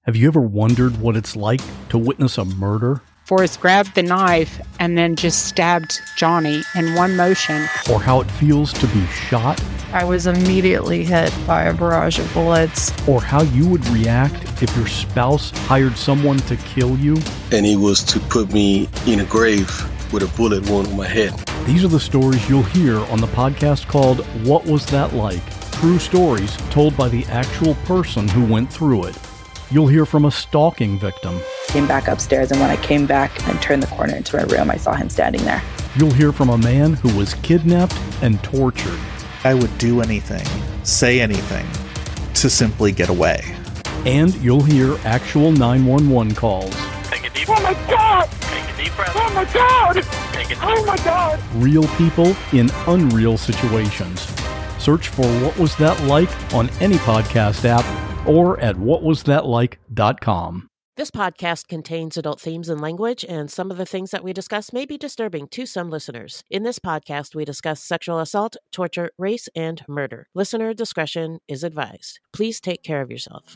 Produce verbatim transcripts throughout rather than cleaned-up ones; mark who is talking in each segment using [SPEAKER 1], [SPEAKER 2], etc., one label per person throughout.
[SPEAKER 1] Have you ever wondered what it's like to witness a murder?
[SPEAKER 2] Forrest grabbed the knife and then just stabbed Johnny in one motion.
[SPEAKER 1] Or how it feels to be shot?
[SPEAKER 3] I was immediately hit by a barrage of bullets.
[SPEAKER 1] Or how you would react if your spouse hired someone to kill you?
[SPEAKER 4] And he was to put me in a grave with a bullet wound on my head.
[SPEAKER 1] These are the stories you'll hear on the podcast called What Was That Like? True stories told by the actual person who went through it. You'll hear from a stalking victim.
[SPEAKER 5] Came back upstairs, and when I came back and turned the corner into my room, I saw him standing there.
[SPEAKER 1] You'll hear from a man who was kidnapped and tortured.
[SPEAKER 6] I would do anything, say anything, to simply get away.
[SPEAKER 1] And you'll hear actual nine one one calls.
[SPEAKER 7] Take a deep
[SPEAKER 8] Oh my God!
[SPEAKER 7] Take a deep breath.
[SPEAKER 8] Oh my God!
[SPEAKER 7] Take a deep
[SPEAKER 8] Oh my God!
[SPEAKER 1] Real people in unreal situations. Search for What Was That Like on any podcast app or at what was that like dot com.
[SPEAKER 9] This podcast contains adult themes and language, and some of the things that we discuss may be disturbing to some listeners. In this podcast, we discuss sexual assault, torture, race, and murder. Listener discretion is advised. Please take care of yourself.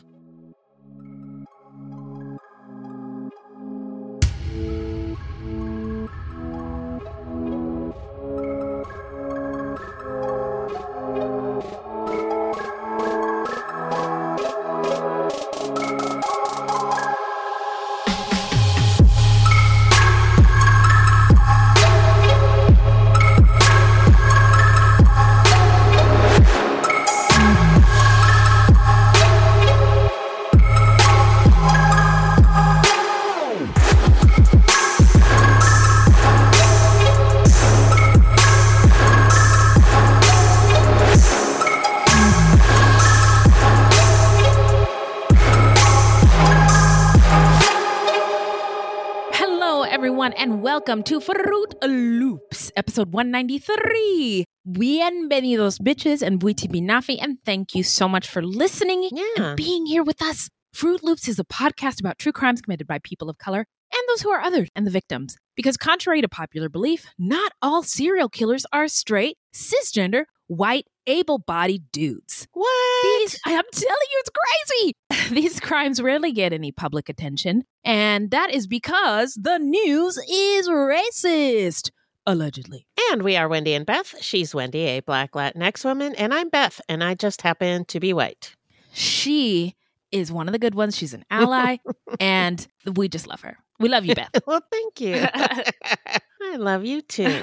[SPEAKER 10] And welcome to Fruit Loops, episode one ninety-three. Bienvenidos, bitches, and Buiti Binafi, and thank you so much for listening
[SPEAKER 9] Yeah.
[SPEAKER 10] and being here with us. Fruit Loops is a podcast about true crimes committed by people of color and those who are othered and the victims. Because contrary to popular belief, not all serial killers are straight, cisgender, white, able-bodied dudes.
[SPEAKER 9] What?
[SPEAKER 10] These, I'm telling you, it's crazy. These crimes rarely get any public attention, and that is because the news is racist, allegedly.
[SPEAKER 9] And we are Wendy and Beth. She's Wendy, a Black Latinx woman, and I'm Beth, and I just happen to be white.
[SPEAKER 10] She is one of the good ones. She's an ally, and we just love her. We love you, Beth.
[SPEAKER 9] Well, thank you. I love you too.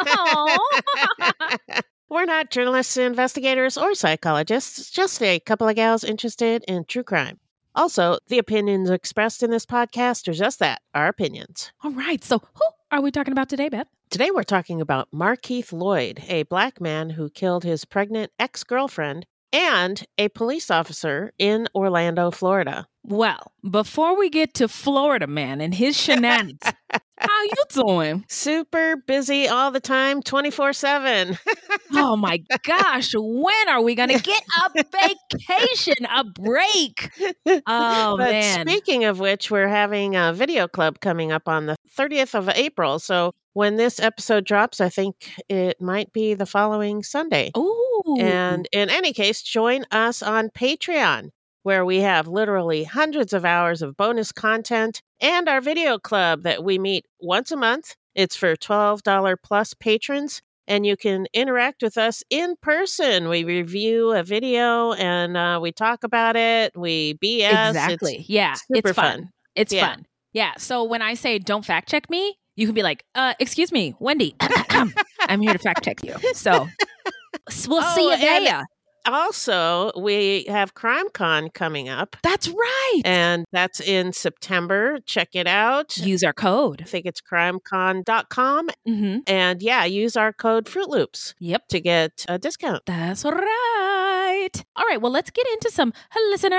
[SPEAKER 9] We're not journalists, investigators, or psychologists, just a couple of gals interested in true crime. Also, the opinions expressed in this podcast are just that, our opinions.
[SPEAKER 10] All right, so who are we talking about today, Beth?
[SPEAKER 9] Today we're talking about Markeith Lloyd, a Black man who killed his pregnant ex-girlfriend and a police officer in Orlando, Florida.
[SPEAKER 10] Well, before we get to Florida Man and his shenanigans, how you doing?
[SPEAKER 9] Super busy all the time, twenty-four seven.
[SPEAKER 10] Oh my gosh, when are we going to get a vacation, a break? Oh,
[SPEAKER 9] but
[SPEAKER 10] man.
[SPEAKER 9] Speaking of which, we're having a video club coming up on the thirtieth of April. So when this episode drops, I think it might be the following Sunday.
[SPEAKER 10] Ooh.
[SPEAKER 9] And in any case, join us on Patreon, where we have literally hundreds of hours of bonus content and our video club that we meet once a month. It's for twelve dollars plus patrons, and you can interact with us in person. We review a video and uh, we talk about it. We B S.
[SPEAKER 10] Exactly.
[SPEAKER 9] It's
[SPEAKER 10] yeah.
[SPEAKER 9] super
[SPEAKER 10] It's fun.
[SPEAKER 9] fun.
[SPEAKER 10] It's
[SPEAKER 9] Yeah.
[SPEAKER 10] fun. Yeah. So when I say don't fact check me, you can be like, uh, excuse me, Wendy, I'm here to fact check you. So we'll
[SPEAKER 9] Oh,
[SPEAKER 10] see you
[SPEAKER 9] and-
[SPEAKER 10] there.
[SPEAKER 9] Also, we have CrimeCon coming up,
[SPEAKER 10] That's right.
[SPEAKER 9] and that's in September. Check it out.
[SPEAKER 10] Use our
[SPEAKER 9] I
[SPEAKER 10] code.
[SPEAKER 9] think it's crimecon dot com.
[SPEAKER 10] Mm-hmm.
[SPEAKER 9] And yeah, use our code Fruit Loops
[SPEAKER 10] Yep.
[SPEAKER 9] to get a discount.
[SPEAKER 10] That's right. All right. Well, let's get into some listener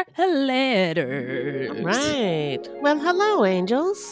[SPEAKER 10] letters.
[SPEAKER 9] Right. Well, hello, angels.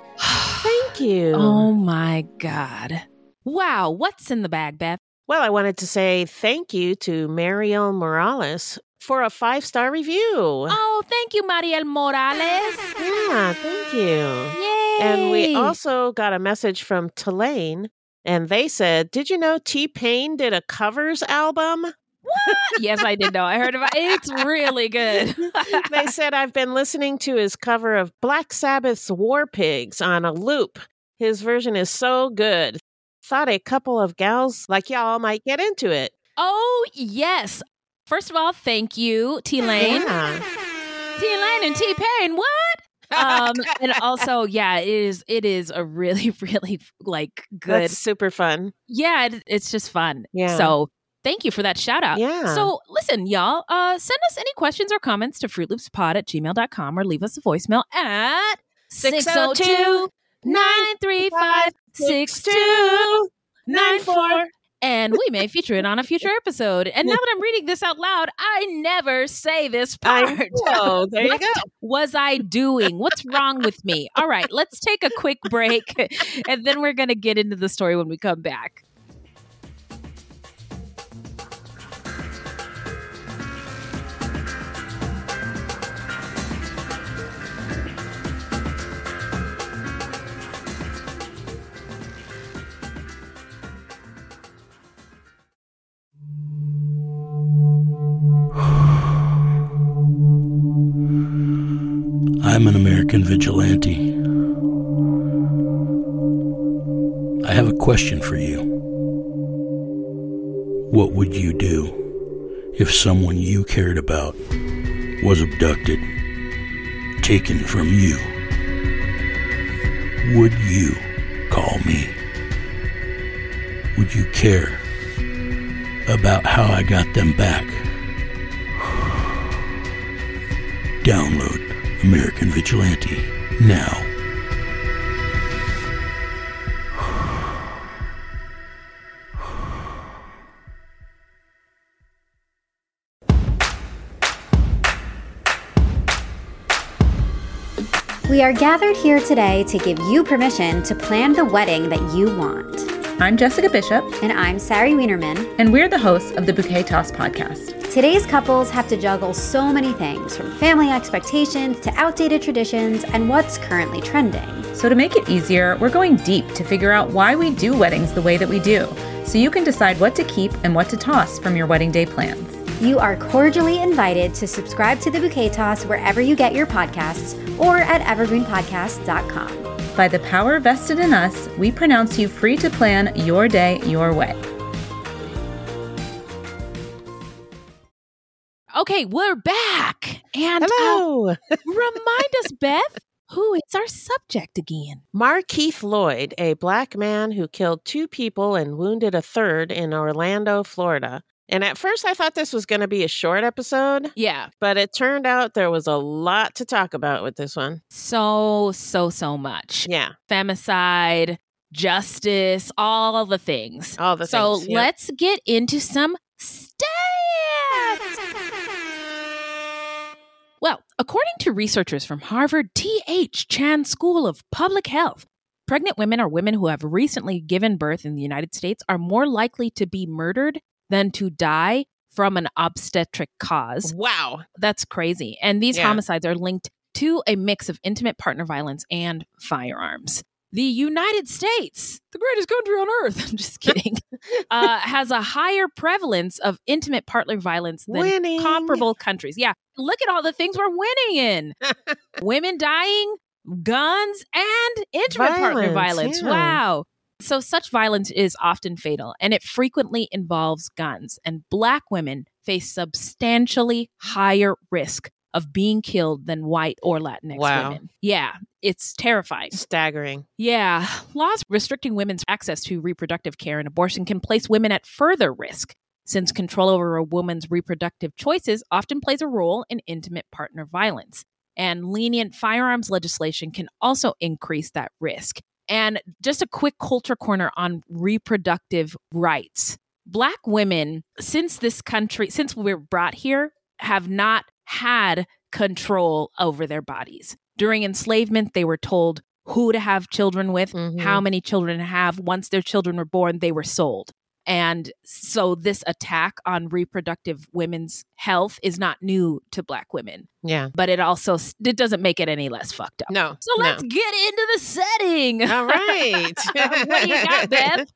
[SPEAKER 9] Thank you.
[SPEAKER 10] Oh my God. Wow. What's in the bag, Beth?
[SPEAKER 9] Well, I wanted to say thank you to Mariel Morales for a five-star review.
[SPEAKER 10] Oh, thank you, Mariel Morales.
[SPEAKER 9] Yeah, thank you.
[SPEAKER 10] Yay.
[SPEAKER 9] And we also got a message from Tulane, and they said, did you know T-Pain did a covers album?
[SPEAKER 10] What? Yes, I did know. I heard about it. It's really good.
[SPEAKER 9] They said I've been listening to his cover of Black Sabbath's War Pigs on a loop. His version is so good. Thought a couple of gals like y'all might get into it.
[SPEAKER 10] Oh, yes. First of all, thank you, T-Lane.
[SPEAKER 9] Yeah.
[SPEAKER 10] T-Lane and T-Pain, what? um, and also, yeah, it is, it is a really, really, like, good.
[SPEAKER 9] That's super fun.
[SPEAKER 10] Yeah, it, it's just fun.
[SPEAKER 9] Yeah.
[SPEAKER 10] So thank you for that shout out.
[SPEAKER 9] Yeah.
[SPEAKER 10] So listen, y'all, uh, send us any questions or comments to fruit loops pod at gmail dot com or leave us a voicemail at six oh two, nine three five, six two nine four. And we may feature it on a future episode. And now that I'm reading this out loud, I never say this part.
[SPEAKER 9] I know. There you
[SPEAKER 10] What
[SPEAKER 9] go.
[SPEAKER 10] was I doing? What's wrong with me? All right, let's take a quick break. And then we're going to get into the story when we come back.
[SPEAKER 7] I'm an American vigilante. I have a question for you. What would you do if someone you cared about was abducted, taken from you? Would you call me? Would you care about how I got them back? Download American Vigilante now.
[SPEAKER 8] We are gathered here today to give you permission to plan the wedding that you want.
[SPEAKER 11] I'm Jessica Bishop.
[SPEAKER 8] And I'm Sari Wienerman.
[SPEAKER 11] And we're the hosts of the Bouquet Toss podcast.
[SPEAKER 8] Today's couples have to juggle so many things, from family expectations to outdated traditions and what's currently trending.
[SPEAKER 11] So to make it easier, we're going deep to figure out why we do weddings the way that we do, so you can decide what to keep and what to toss from your wedding day plans.
[SPEAKER 8] You are cordially invited to subscribe to the Bouquet Toss wherever you get your podcasts or at evergreen podcast dot com.
[SPEAKER 11] By the power vested in us, we pronounce you free to plan your day your way.
[SPEAKER 10] Okay, we're back. And
[SPEAKER 9] hello.
[SPEAKER 10] Uh, remind us, Beth, who is our subject again?
[SPEAKER 9] Markeith Lloyd, a black man who killed two people and wounded a third in Orlando, Florida. And at first I thought this was going to be a short episode.
[SPEAKER 10] Yeah.
[SPEAKER 9] But it turned out there was a lot to talk about with this one.
[SPEAKER 10] So, so, so much.
[SPEAKER 9] Yeah.
[SPEAKER 10] Femicide, justice, all the things.
[SPEAKER 9] All the
[SPEAKER 10] so
[SPEAKER 9] things. So
[SPEAKER 10] yep. Let's get into some stats. Well, according to researchers from Harvard T H Chan School of Public Health, pregnant women or women who have recently given birth in the United States are more likely to be murdered than to die from an obstetric cause.
[SPEAKER 9] Wow.
[SPEAKER 10] That's crazy. And these
[SPEAKER 9] yeah.
[SPEAKER 10] homicides are linked to a mix of intimate partner violence and firearms. The United States, the greatest country on earth, I'm just kidding, uh, has a higher prevalence of intimate partner violence than
[SPEAKER 9] winning.
[SPEAKER 10] comparable countries. Yeah, look at all the things we're winning in. Women dying, guns, and intimate
[SPEAKER 9] violence,
[SPEAKER 10] partner violence.
[SPEAKER 9] Yeah.
[SPEAKER 10] Wow. So such violence is often fatal, and it frequently involves guns. And Black women face substantially higher risk of being killed than white or Latinx
[SPEAKER 9] wow.
[SPEAKER 10] women. Yeah, it's terrifying.
[SPEAKER 9] Staggering.
[SPEAKER 10] Yeah. Laws restricting women's access to reproductive care and abortion can place women at further risk, since control over a woman's reproductive choices often plays a role in intimate partner violence. And lenient firearms legislation can also increase that risk. And just a quick culture corner on reproductive rights. Black women, since this country, since we were brought here, have not had control over their bodies. During enslavement, they were told who to have children with, mm-hmm. how many children to have. Once their children were born, they were sold. And so this attack on reproductive women's health is not new to Black women.
[SPEAKER 9] Yeah.
[SPEAKER 10] But it also, it doesn't make it any less fucked up.
[SPEAKER 9] No.
[SPEAKER 10] So let's
[SPEAKER 9] no.
[SPEAKER 10] get into the setting.
[SPEAKER 9] All right.
[SPEAKER 10] What do you got, Beth?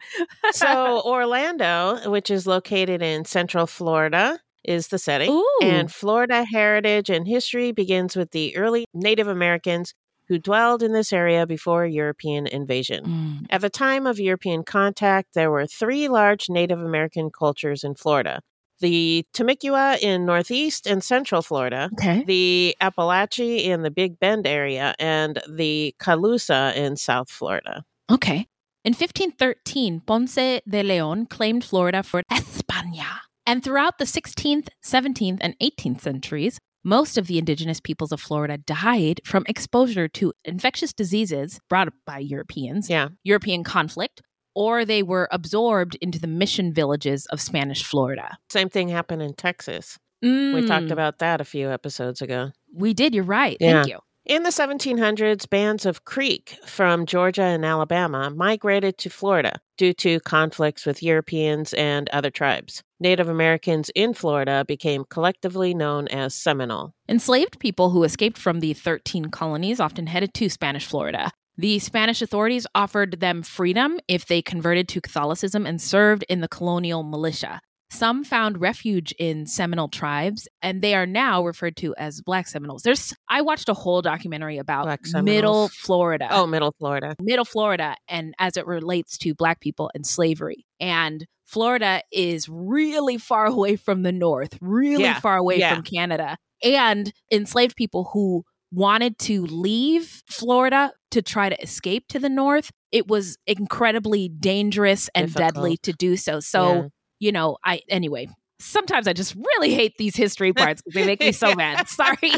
[SPEAKER 9] So Orlando, which is located in Central Florida, is the setting.
[SPEAKER 10] Ooh.
[SPEAKER 9] And Florida heritage and history begins with the early Native Americans who dwelled in this area before European invasion.
[SPEAKER 10] Mm.
[SPEAKER 9] At the time of European contact, there were three large Native American cultures in Florida. The Temecula in northeast and central Florida,
[SPEAKER 10] Okay.
[SPEAKER 9] the Apalachee in the Big Bend area, and the Calusa in South Florida.
[SPEAKER 10] Okay. In fifteen thirteen, Ponce de Leon claimed Florida for España. And throughout the sixteenth, seventeenth, and eighteenth centuries, most of the indigenous peoples of Florida died from exposure to infectious diseases brought by Europeans,
[SPEAKER 9] Yeah.
[SPEAKER 10] European conflict, or they were absorbed into the mission villages of Spanish Florida.
[SPEAKER 9] Same thing happened in Texas.
[SPEAKER 10] Mm,
[SPEAKER 9] We talked about that a few episodes ago.
[SPEAKER 10] We did, you're right.
[SPEAKER 9] Yeah.
[SPEAKER 10] Thank you.
[SPEAKER 9] In the seventeen hundreds, bands of Creek from Georgia and Alabama migrated to Florida due to conflicts with Europeans and other tribes. Native Americans in Florida became collectively known as Seminole.
[SPEAKER 10] Enslaved people who escaped from the thirteen colonies often headed to Spanish Florida. The Spanish authorities offered them freedom if they converted to Catholicism and served in the colonial militia. Some found refuge in Seminole tribes, and they are now referred to as Black Seminoles. There's, I watched a whole documentary about
[SPEAKER 9] Black Seminoles.
[SPEAKER 10] Middle Florida.
[SPEAKER 9] Oh, Middle Florida.
[SPEAKER 10] Middle Florida, and as it relates to Black people and slavery. And Florida is really far away from the North, really
[SPEAKER 9] Yeah,
[SPEAKER 10] far away
[SPEAKER 9] yeah.
[SPEAKER 10] from Canada. And enslaved people who wanted to leave Florida to try to escape to the North, it was incredibly dangerous and
[SPEAKER 9] Difficult.
[SPEAKER 10] deadly to do so. So,
[SPEAKER 9] Yeah.
[SPEAKER 10] you know, I, anyway, sometimes I just really hate these history parts because they make me so mad. Sorry.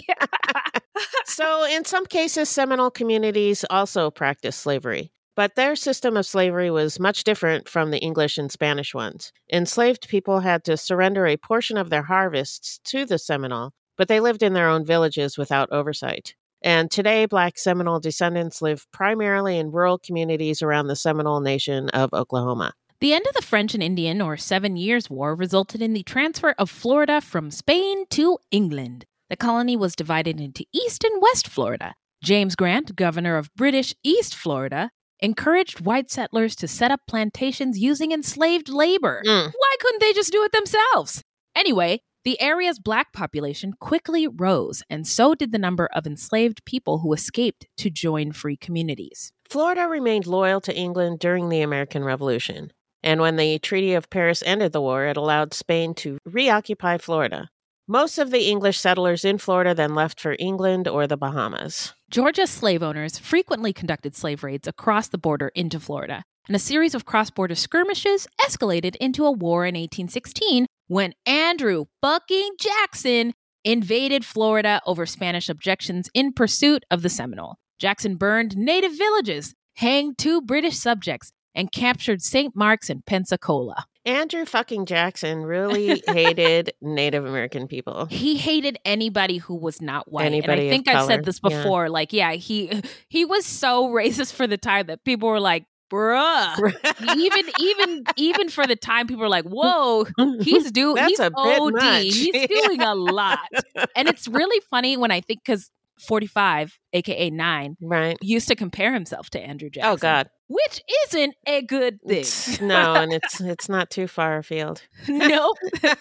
[SPEAKER 9] So, in some cases, Seminole communities also practiced slavery, but their system of slavery was much different from the English and Spanish ones. Enslaved people had to surrender a portion of their harvests to the Seminole, but they lived in their own villages without oversight. And today, Black Seminole descendants live primarily in rural communities around the Seminole Nation of Oklahoma.
[SPEAKER 10] The end of the French and Indian, or Seven Years' War, resulted in the transfer of Florida from Spain to England. The colony was divided into East and West Florida. James Grant, governor of British East Florida, encouraged white settlers to set up plantations using enslaved labor.
[SPEAKER 9] Mm.
[SPEAKER 10] Why couldn't they just do it themselves? Anyway, the area's Black population quickly rose, and so did the number of enslaved people who escaped to join free communities.
[SPEAKER 9] Florida remained loyal to England during the American Revolution. And when the Treaty of Paris ended the war, it allowed Spain to reoccupy Florida. Most of the English settlers in Florida then left for England or the Bahamas.
[SPEAKER 10] Georgia slave owners frequently conducted slave raids across the border into Florida, and a series of cross-border skirmishes escalated into a war in eighteen sixteen when Andrew fucking Jackson invaded Florida over Spanish objections in pursuit of the Seminole. Jackson burned native villages, hanged two British subjects, and captured Saint Mark's and Pensacola.
[SPEAKER 9] Andrew fucking Jackson really hated Native American people.
[SPEAKER 10] He hated anybody who was not white.
[SPEAKER 9] Anybody
[SPEAKER 10] and I think
[SPEAKER 9] of
[SPEAKER 10] I've
[SPEAKER 9] color.
[SPEAKER 10] said this
[SPEAKER 9] Yeah.
[SPEAKER 10] before. Like, yeah, he he was so racist for the time that people were like, bruh. even even even for the time, people were like, whoa, he's doing
[SPEAKER 9] That's
[SPEAKER 10] he's
[SPEAKER 9] a bit
[SPEAKER 10] O D.
[SPEAKER 9] much.
[SPEAKER 10] He's doing a lot. And it's really funny when I think because forty-five, aka nine,
[SPEAKER 9] Right.
[SPEAKER 10] used to compare himself to Andrew Jackson.
[SPEAKER 9] Oh, God.
[SPEAKER 10] Which isn't a good thing.
[SPEAKER 9] No, and it's it's not too far afield.
[SPEAKER 10] No.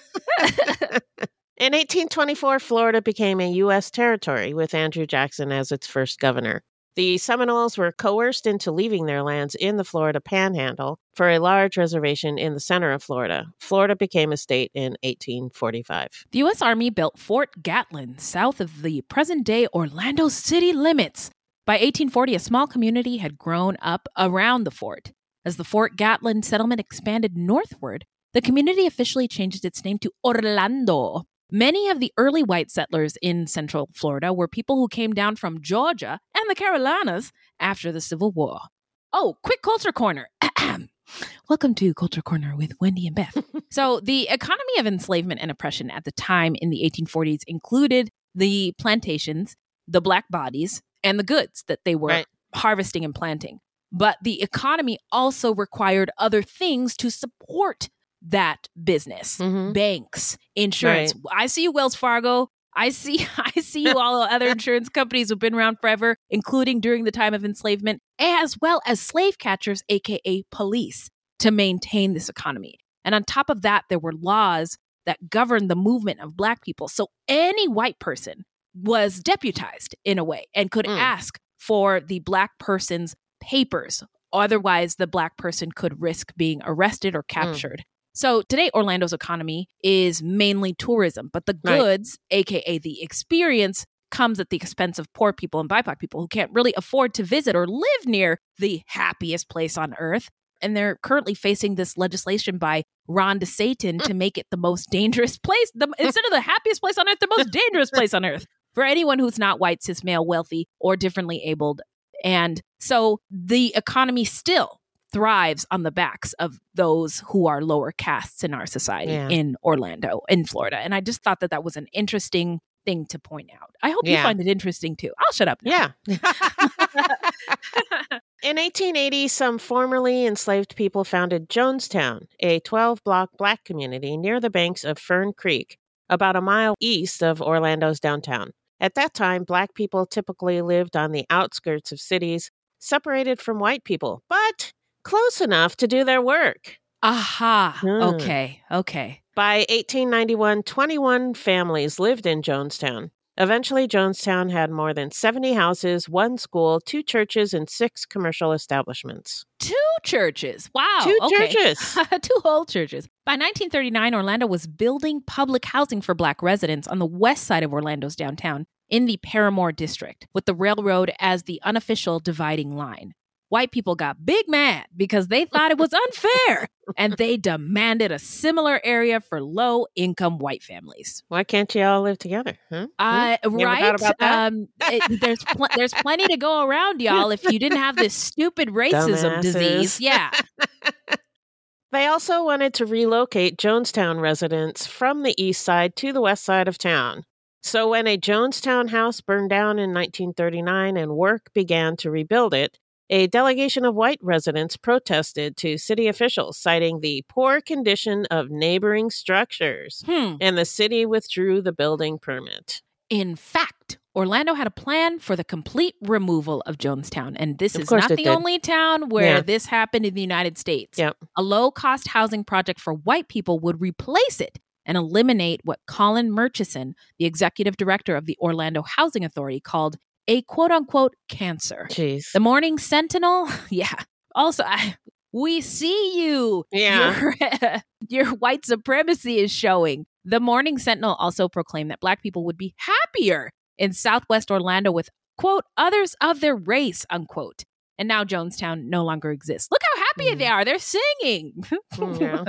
[SPEAKER 9] In eighteen twenty-four, Florida became a U S territory with Andrew Jackson as its first governor. The Seminoles were coerced into leaving their lands in the Florida Panhandle for a large reservation in the center of Florida. Florida became a state in eighteen forty-five.
[SPEAKER 10] The U S Army built Fort Gatlin south of the present-day Orlando city limits. By eighteen forty, a small community had grown up around the fort. As the Fort Gatlin settlement expanded northward, the community officially changed its name to Orlando. Many of the early white settlers in Central Florida were people who came down from Georgia and the Carolinas after the Civil War. Oh, quick culture corner. Welcome to Culture Corner with Wendy and Beth. So the economy of enslavement and oppression at the time in the eighteen forties included the plantations, the black bodies, and the goods that they were
[SPEAKER 9] Right.
[SPEAKER 10] harvesting and planting. But the economy also required other things to support that business,
[SPEAKER 9] Mhm.
[SPEAKER 10] banks, insurance. I see you, Wells Fargo. I see I see you all other insurance companies who've been around forever, including during the time of enslavement, as well as slave catchers, aka police, to maintain this economy. And on top of that, there were laws that governed the movement of Black people. So any white person was deputized in a way and could
[SPEAKER 9] Mm.
[SPEAKER 10] ask for the Black person's papers. Otherwise, the Black person could risk being arrested or captured. So today, Orlando's economy is mainly tourism, but the
[SPEAKER 9] Right.
[SPEAKER 10] goods, aka the experience, comes at the expense of poor people and B I P O C people who can't really afford to visit or live near the happiest place on earth. And they're currently facing this legislation by Ron DeSantis to make it the most dangerous place, the, instead of the happiest place on earth, the most dangerous place on earth for anyone who's not white, cis, male, wealthy, or differently abled. And so the economy still thrives on the backs of those who are lower castes in our society
[SPEAKER 9] Yeah.
[SPEAKER 10] in Orlando, in Florida. And I just thought that that was an interesting thing to point out. I hope you
[SPEAKER 9] Yeah.
[SPEAKER 10] find it interesting too. I'll shut up now.
[SPEAKER 9] Yeah. In eighteen eighty, some formerly enslaved people founded Jonestown, a twelve-block Black community near the banks of Fern Creek, about a mile east of Orlando's downtown. At that time, Black people typically lived on the outskirts of cities, separated from white people, but close enough to do their work.
[SPEAKER 10] Aha.
[SPEAKER 9] Hmm.
[SPEAKER 10] Okay. Okay.
[SPEAKER 9] By eighteen ninety-one, twenty-one families lived in Jonestown. Eventually, Jonestown had more than seventy houses, one school, two churches, and six commercial establishments.
[SPEAKER 10] Two churches. Wow.
[SPEAKER 9] Two
[SPEAKER 10] okay.
[SPEAKER 9] churches.
[SPEAKER 10] Two whole churches. By nineteen thirty-nine, Orlando was building public housing for Black residents on the west side of Orlando's downtown in the Paramore district, with the railroad as the unofficial dividing line. White people got big mad because they thought it was unfair, and they demanded a similar area for low-income white families.
[SPEAKER 9] Why can't you all live together? Huh?
[SPEAKER 10] Uh,
[SPEAKER 9] Hmm? You ever
[SPEAKER 10] right?
[SPEAKER 9] thought about that?
[SPEAKER 10] Um, it, there's pl- there's plenty to go around, y'all. If you didn't have this stupid racism
[SPEAKER 9] Dumbasses.
[SPEAKER 10] disease, yeah.
[SPEAKER 9] They also wanted to relocate Jonestown residents from the east side to the west side of town. So when a Jonestown house burned down in nineteen thirty-nine and work began to rebuild it, a delegation of white residents protested to city officials, citing the poor condition of neighboring structures,
[SPEAKER 10] Hmm.
[SPEAKER 9] and the city withdrew the building permit.
[SPEAKER 10] In fact, Orlando had a plan for the complete removal of Jonestown. And this
[SPEAKER 9] Of
[SPEAKER 10] is
[SPEAKER 9] course
[SPEAKER 10] not
[SPEAKER 9] it
[SPEAKER 10] the
[SPEAKER 9] did.
[SPEAKER 10] only town where
[SPEAKER 9] Yeah.
[SPEAKER 10] this happened in the United States.
[SPEAKER 9] Yep.
[SPEAKER 10] A low-cost housing project for white people would replace it and eliminate what Colin Murchison, the executive director of the Orlando Housing Authority, called a quote-unquote cancer.
[SPEAKER 9] Jeez.
[SPEAKER 10] The Morning Sentinel? Yeah. Also, I, we see you.
[SPEAKER 9] Yeah.
[SPEAKER 10] Your, your white supremacy is showing. The Morning Sentinel also proclaimed that Black people would be happier in Southwest Orlando with, quote, others of their race, unquote. And now Jonestown no longer exists. Look how happy
[SPEAKER 9] Mm.
[SPEAKER 10] they are. They're singing.
[SPEAKER 9] Yeah.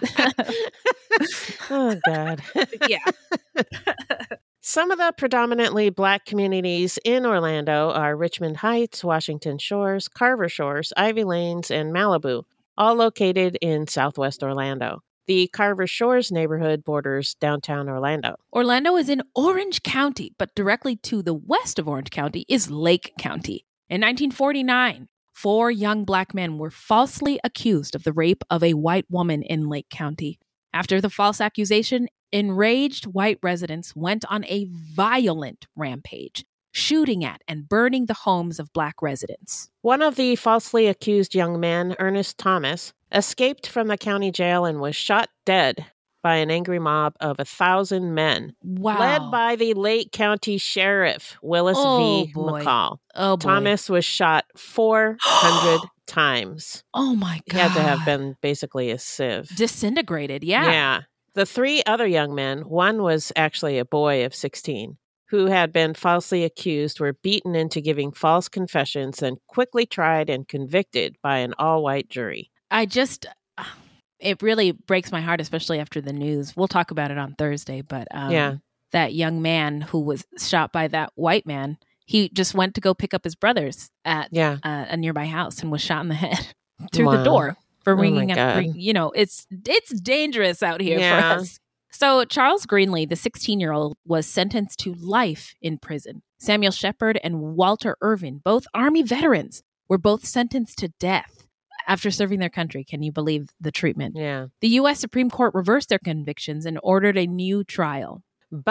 [SPEAKER 9] Oh, God.
[SPEAKER 10] Yeah.
[SPEAKER 9] Some of the predominantly Black communities in Orlando are Richmond Heights, Washington Shores, Carver Shores, Ivy Lanes, and Malibu, all located in southwest Orlando. The Carver Shores neighborhood borders downtown Orlando.
[SPEAKER 10] Orlando is in Orange County, but directly to the west of Orange County is Lake County. In nineteen forty-nine, four young Black men were falsely accused of the rape of a white woman in Lake County. After the false accusation, enraged white residents went on a violent rampage, shooting at and burning the homes of Black residents.
[SPEAKER 9] One of the falsely accused young men, Ernest Thomas, escaped from the county jail and was shot dead by an angry mob of a thousand men,
[SPEAKER 10] Wow.
[SPEAKER 9] led by the Lake County Sheriff, Willis
[SPEAKER 10] Oh,
[SPEAKER 9] V.
[SPEAKER 10] boy.
[SPEAKER 9] McCall.
[SPEAKER 10] Oh, boy.
[SPEAKER 9] Thomas was shot four hundred times.
[SPEAKER 10] Oh, my God.
[SPEAKER 9] He had to have been basically a sieve.
[SPEAKER 10] disintegrated. Yeah.
[SPEAKER 9] Yeah. The three other young men, one was actually a boy of sixteen, who had been falsely accused, were beaten into giving false confessions and quickly tried and convicted by an all-white jury.
[SPEAKER 10] I just, it really breaks my heart, especially after the news. We'll talk about it on Thursday, but um,
[SPEAKER 9] Yeah.
[SPEAKER 10] that young man who was shot by that white man, he just went to go pick up his brothers at
[SPEAKER 9] Yeah.
[SPEAKER 10] uh, a nearby house and was shot in the head through
[SPEAKER 9] Wow.
[SPEAKER 10] the door for
[SPEAKER 9] Oh my
[SPEAKER 10] ringing up.
[SPEAKER 9] God.
[SPEAKER 10] Ring, you know, it's it's dangerous out here
[SPEAKER 9] Yeah.
[SPEAKER 10] for us. So Charles Greenlee, the sixteen-year-old, was sentenced to life in prison. Samuel Shepard and Walter Irvin, both Army veterans, were both sentenced to death. after serving their country. Can you believe the treatment?
[SPEAKER 9] Yeah.
[SPEAKER 10] The U S Supreme Court reversed their convictions and ordered a new trial.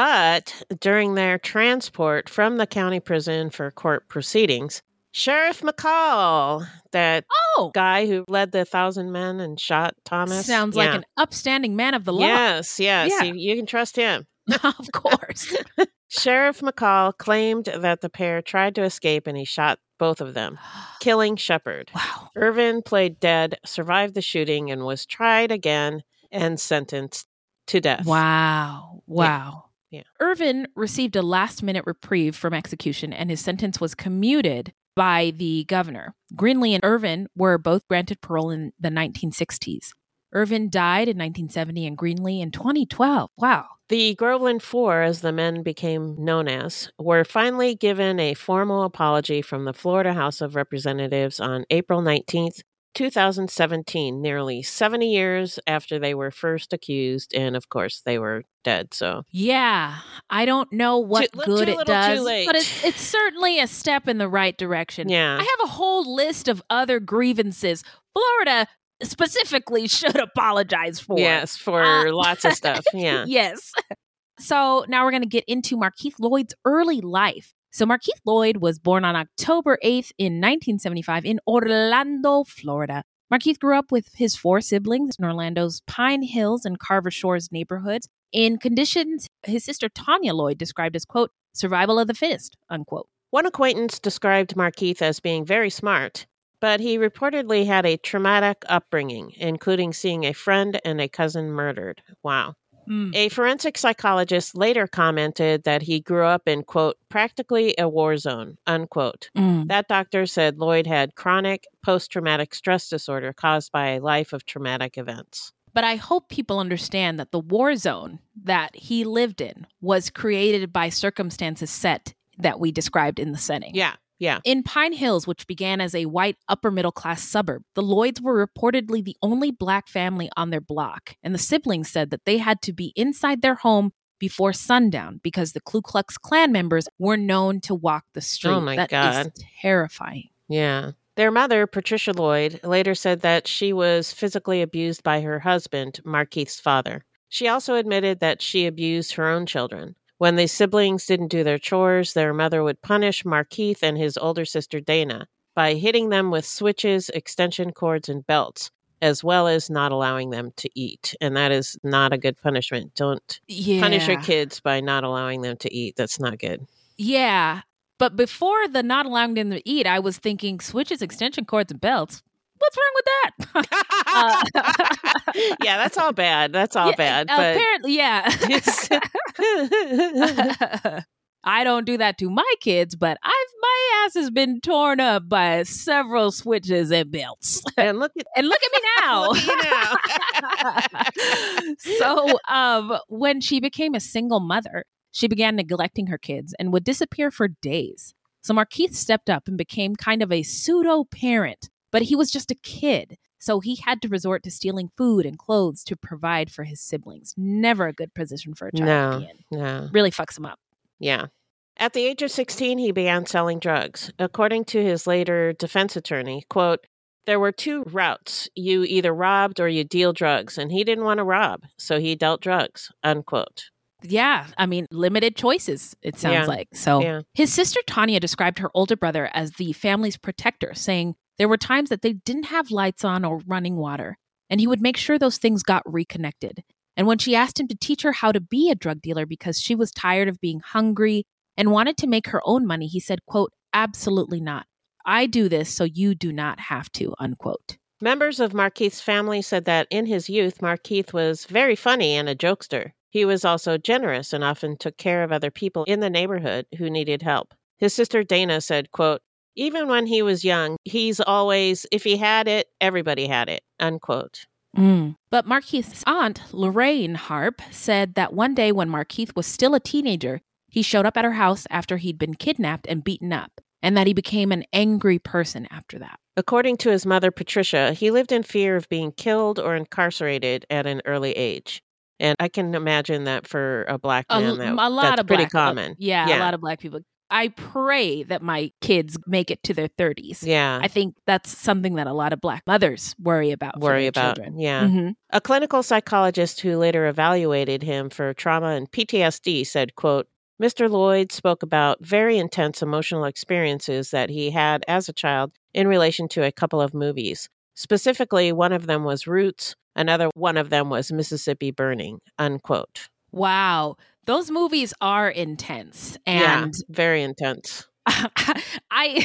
[SPEAKER 9] But during their transport from the county prison for court proceedings, Sheriff McCall, that
[SPEAKER 10] oh.
[SPEAKER 9] guy who led the thousand men and shot Thomas.
[SPEAKER 10] Sounds
[SPEAKER 9] yeah.
[SPEAKER 10] like an upstanding man of the law.
[SPEAKER 9] Yes, yes.
[SPEAKER 10] Yeah.
[SPEAKER 9] You, you can trust him.
[SPEAKER 10] Of course.
[SPEAKER 9] Sheriff McCall claimed that the pair tried to escape and he shot both of them, killing Shepard.
[SPEAKER 10] Wow.
[SPEAKER 9] Irvin played dead, survived the shooting, and was tried again and sentenced to death.
[SPEAKER 10] Wow. Wow.
[SPEAKER 9] Yeah. yeah.
[SPEAKER 10] Irvin received a last-minute reprieve from execution, and his sentence was commuted by the governor. Greenlee and Irvin were both granted parole in the nineteen sixties. Irvin died in nineteen seventy and Greenlee in twenty twelve. Wow.
[SPEAKER 9] The Groveland Four, as the men became known as, were finally given a formal apology from the Florida House of Representatives on April nineteenth, two thousand seventeen, nearly seventy years after they were first accused. And of course, they were dead. So,
[SPEAKER 10] yeah, I don't know what
[SPEAKER 9] too,
[SPEAKER 10] good
[SPEAKER 9] too
[SPEAKER 10] it
[SPEAKER 9] little,
[SPEAKER 10] does,
[SPEAKER 9] too late.
[SPEAKER 10] but it's, it's certainly a step in the right direction.
[SPEAKER 9] Yeah.
[SPEAKER 10] I have a whole list of other grievances Florida specifically should apologize for.
[SPEAKER 9] Yes, for
[SPEAKER 10] Uh,
[SPEAKER 9] lots of stuff. Yeah.
[SPEAKER 10] Yes. So now we're going to get into Markeith Lloyd's early life. So Markeith Lloyd was born on October eighth in nineteen seventy-five in Orlando, Florida. Markeith grew up with his four siblings in Orlando's Pine Hills and Carver Shores neighborhoods in conditions his sister Tanya Lloyd described as, quote, survival of the fittest, unquote.
[SPEAKER 9] One acquaintance described Markeith as being very smart, but he reportedly had a traumatic upbringing, including seeing a friend and a cousin murdered. Wow.
[SPEAKER 10] Mm.
[SPEAKER 9] A forensic psychologist later commented that he grew up in, quote, practically a war zone, unquote.
[SPEAKER 10] Mm.
[SPEAKER 9] That doctor said Lloyd had chronic post-traumatic stress disorder caused by a life of traumatic events.
[SPEAKER 10] But I hope people understand that the war zone that he lived in was created by circumstances set that we described in the setting.
[SPEAKER 9] Yeah. Yeah.
[SPEAKER 10] In Pine Hills, which began as a white upper-middle-class suburb, the Lloyds were reportedly the only black family on their block, and the siblings said that they had to be inside their home before sundown because the Ku Klux Klan members were known to walk the street.
[SPEAKER 9] Oh, my
[SPEAKER 10] that
[SPEAKER 9] God.
[SPEAKER 10] is terrifying.
[SPEAKER 9] Yeah. Their mother, Patricia Lloyd, later said that she was physically abused by her husband, Markeith's father. She also admitted that she abused her own children. When the siblings didn't do their chores, their mother would punish Markeith and his older sister Dana by hitting them with switches, extension cords, and belts, as well as not allowing them to eat. And that is not a good punishment. Don't
[SPEAKER 10] Yeah.
[SPEAKER 9] punish your kids by not allowing them to eat. That's not good.
[SPEAKER 10] Yeah. But before the not allowing them to eat, I was thinking switches, extension cords, and belts. What's wrong with that? uh,
[SPEAKER 9] yeah, that's all bad. That's all
[SPEAKER 10] yeah,
[SPEAKER 9] bad. But
[SPEAKER 10] apparently, yeah. I don't do that to my kids, but I've my ass has been torn up by several switches and belts.
[SPEAKER 9] And look at
[SPEAKER 10] and look at me now.
[SPEAKER 9] look at you now.
[SPEAKER 10] So, um, when she became a single mother, she began neglecting her kids and would disappear for days. So Markeith stepped up and became kind of a pseudo parent, but he was just a kid. So he had to resort to stealing food and clothes to provide for his siblings. Never a good position for a child
[SPEAKER 9] no,
[SPEAKER 10] to be in.
[SPEAKER 9] No.
[SPEAKER 10] Really fucks him up.
[SPEAKER 9] Yeah. At the age of sixteen, he began selling drugs. According to his later defense attorney, quote, there were two routes. You either robbed or you deal drugs, and he didn't want to rob, so he dealt drugs, unquote.
[SPEAKER 10] Yeah, I mean, limited choices, it sounds
[SPEAKER 9] Yeah.
[SPEAKER 10] like. So
[SPEAKER 9] Yeah.
[SPEAKER 10] his sister Tanya described her older brother as the family's protector, saying there were times that they didn't have lights on or running water, and he would make sure those things got reconnected. And when she asked him to teach her how to be a drug dealer because she was tired of being hungry and wanted to make her own money, he said, quote, absolutely not. I do this so you do not have to, unquote.
[SPEAKER 9] Members of Markeith's family said that in his youth, Markeith was very funny and a jokester. He was also generous and often took care of other people in the neighborhood who needed help. His sister Dana said, quote, even when he was young, he's always, if he had it, everybody had it, unquote.
[SPEAKER 10] Mm. But Markeith's aunt, Lorraine Harp, said that one day when Markeith was still a teenager, he showed up at her house after he'd been kidnapped and beaten up, and that he became an angry person after that.
[SPEAKER 9] According to his mother, Patricia, he lived in fear of being killed or incarcerated at an early age. And I can imagine that for a black man,
[SPEAKER 10] a,
[SPEAKER 9] that,
[SPEAKER 10] a lot
[SPEAKER 9] that's
[SPEAKER 10] of
[SPEAKER 9] pretty
[SPEAKER 10] black,
[SPEAKER 9] common.
[SPEAKER 10] Uh, yeah,
[SPEAKER 9] yeah,
[SPEAKER 10] a lot of black people. I pray that my kids make it to their thirties.
[SPEAKER 9] Yeah.
[SPEAKER 10] I think that's something that a lot of Black mothers worry about.
[SPEAKER 9] Worry
[SPEAKER 10] for their
[SPEAKER 9] about,
[SPEAKER 10] children.
[SPEAKER 9] yeah.
[SPEAKER 10] Mm-hmm.
[SPEAKER 9] A clinical psychologist who later evaluated him for trauma and P T S D said, quote, Mister Lloyd spoke about very intense emotional experiences that he had as a child in relation to a couple of movies. Specifically, one of them was Roots. Another one of them was Mississippi Burning, unquote.
[SPEAKER 10] Wow. Those movies are intense. And
[SPEAKER 9] yeah, very intense.
[SPEAKER 10] I, I,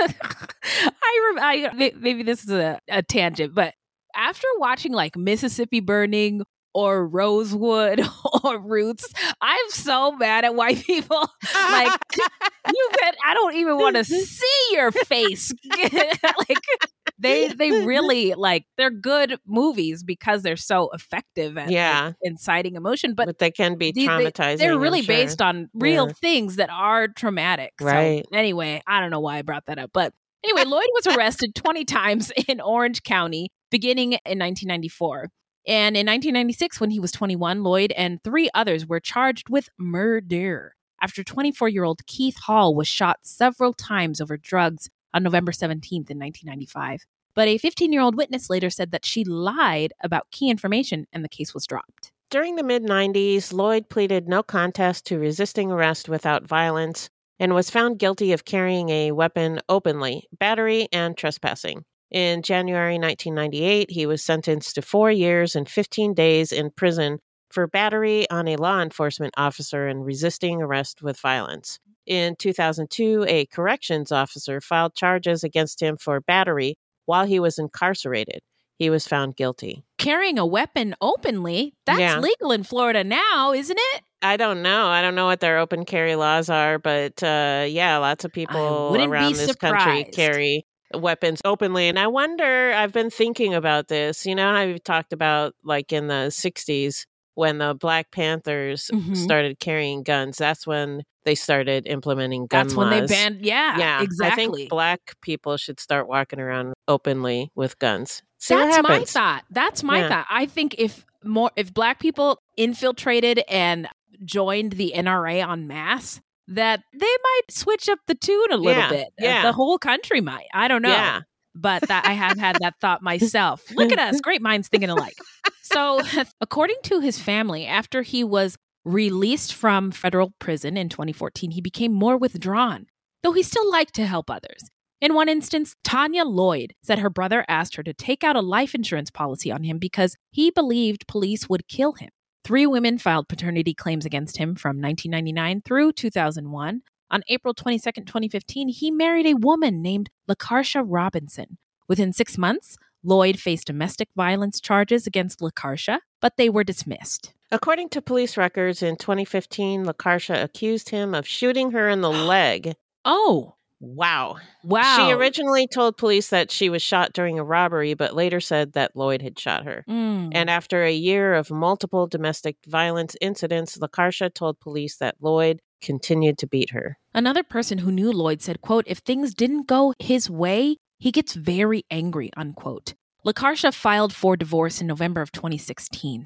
[SPEAKER 10] I, maybe this is a, a tangent, but after watching like Mississippi Burning or Rosewood or Roots, I'm so mad at white people. Like, you bet I don't even want to see your face. Like, they they really, like, they're good movies because they're so effective at
[SPEAKER 9] yeah.
[SPEAKER 10] like, inciting emotion. But,
[SPEAKER 9] but they can be traumatizing.
[SPEAKER 10] They, they're really
[SPEAKER 9] I'm sure.
[SPEAKER 10] based on real
[SPEAKER 9] yeah.
[SPEAKER 10] things that are traumatic.
[SPEAKER 9] Right.
[SPEAKER 10] So, anyway, I don't know why I brought that up. But anyway, Lloyd was arrested twenty times in Orange County, beginning in nineteen ninety-four. And in nineteen ninety-six, when he was twenty-one, Lloyd and three others were charged with murder after twenty-four-year-old Keith Hall was shot several times over drugs on November seventeenth in nineteen ninety-five. But a fifteen-year-old witness later said that she lied about key information and the case was dropped.
[SPEAKER 9] During the mid nineties, Lloyd pleaded no contest to resisting arrest without violence and was found guilty of carrying a weapon openly, battery, and trespassing. In January nineteen ninety-eight, he was sentenced to four years and fifteen days in prison for battery on a law enforcement officer and resisting arrest with violence. In two thousand two, a corrections officer filed charges against him for battery while he was incarcerated. He was found guilty.
[SPEAKER 10] Carrying a weapon openly, that's
[SPEAKER 9] yeah.
[SPEAKER 10] legal in Florida now, isn't it?
[SPEAKER 9] I don't know. I don't know what their open carry laws are, but uh, yeah, lots of people around this
[SPEAKER 10] surprised.
[SPEAKER 9] country carry weapons openly. And I wonder, I've been thinking about this, you know, I've talked about like in the sixties when the Black Panthers mm-hmm. started carrying guns. That's when they started implementing gun
[SPEAKER 10] That's
[SPEAKER 9] laws.
[SPEAKER 10] when they banned, yeah,
[SPEAKER 9] yeah,
[SPEAKER 10] exactly.
[SPEAKER 9] I think Black people should start walking around openly with guns. See
[SPEAKER 10] That's
[SPEAKER 9] what
[SPEAKER 10] my
[SPEAKER 9] happens.
[SPEAKER 10] thought. That's my
[SPEAKER 9] yeah.
[SPEAKER 10] thought. I think if more, if Black people infiltrated and joined the N R A en masse, that they might switch up the tune a little
[SPEAKER 9] yeah,
[SPEAKER 10] bit.
[SPEAKER 9] Yeah.
[SPEAKER 10] The whole country might. I don't know.
[SPEAKER 9] Yeah.
[SPEAKER 10] But that I have had that thought myself. Look at us, great minds thinking alike. So according to his family, after he was released from federal prison in twenty fourteen, he became more withdrawn, though he still liked to help others. In one instance, Tanya Lloyd said her brother asked her to take out a life insurance policy on him because he believed police would kill him. Three women filed paternity claims against him from nineteen ninety-nine through two thousand one. On April twenty-second, twenty fifteen, he married a woman named LaCarsha Robinson. Within six months, Lloyd faced domestic violence charges against LaCarsha, but they were dismissed.
[SPEAKER 9] According to police records, in twenty fifteen, LaCarsha accused him of shooting her in the leg.
[SPEAKER 10] Oh.
[SPEAKER 9] Wow.
[SPEAKER 10] Wow.
[SPEAKER 9] She originally told police that she was shot during a robbery, but later said that Lloyd had shot her.
[SPEAKER 10] Mm.
[SPEAKER 9] And after a year of multiple domestic violence incidents, LaCarsha told police that Lloyd continued to beat her.
[SPEAKER 10] Another person who knew Lloyd said, quote, if things didn't go his way, he gets very angry, unquote. LaCarsha filed for divorce in November of twenty sixteen.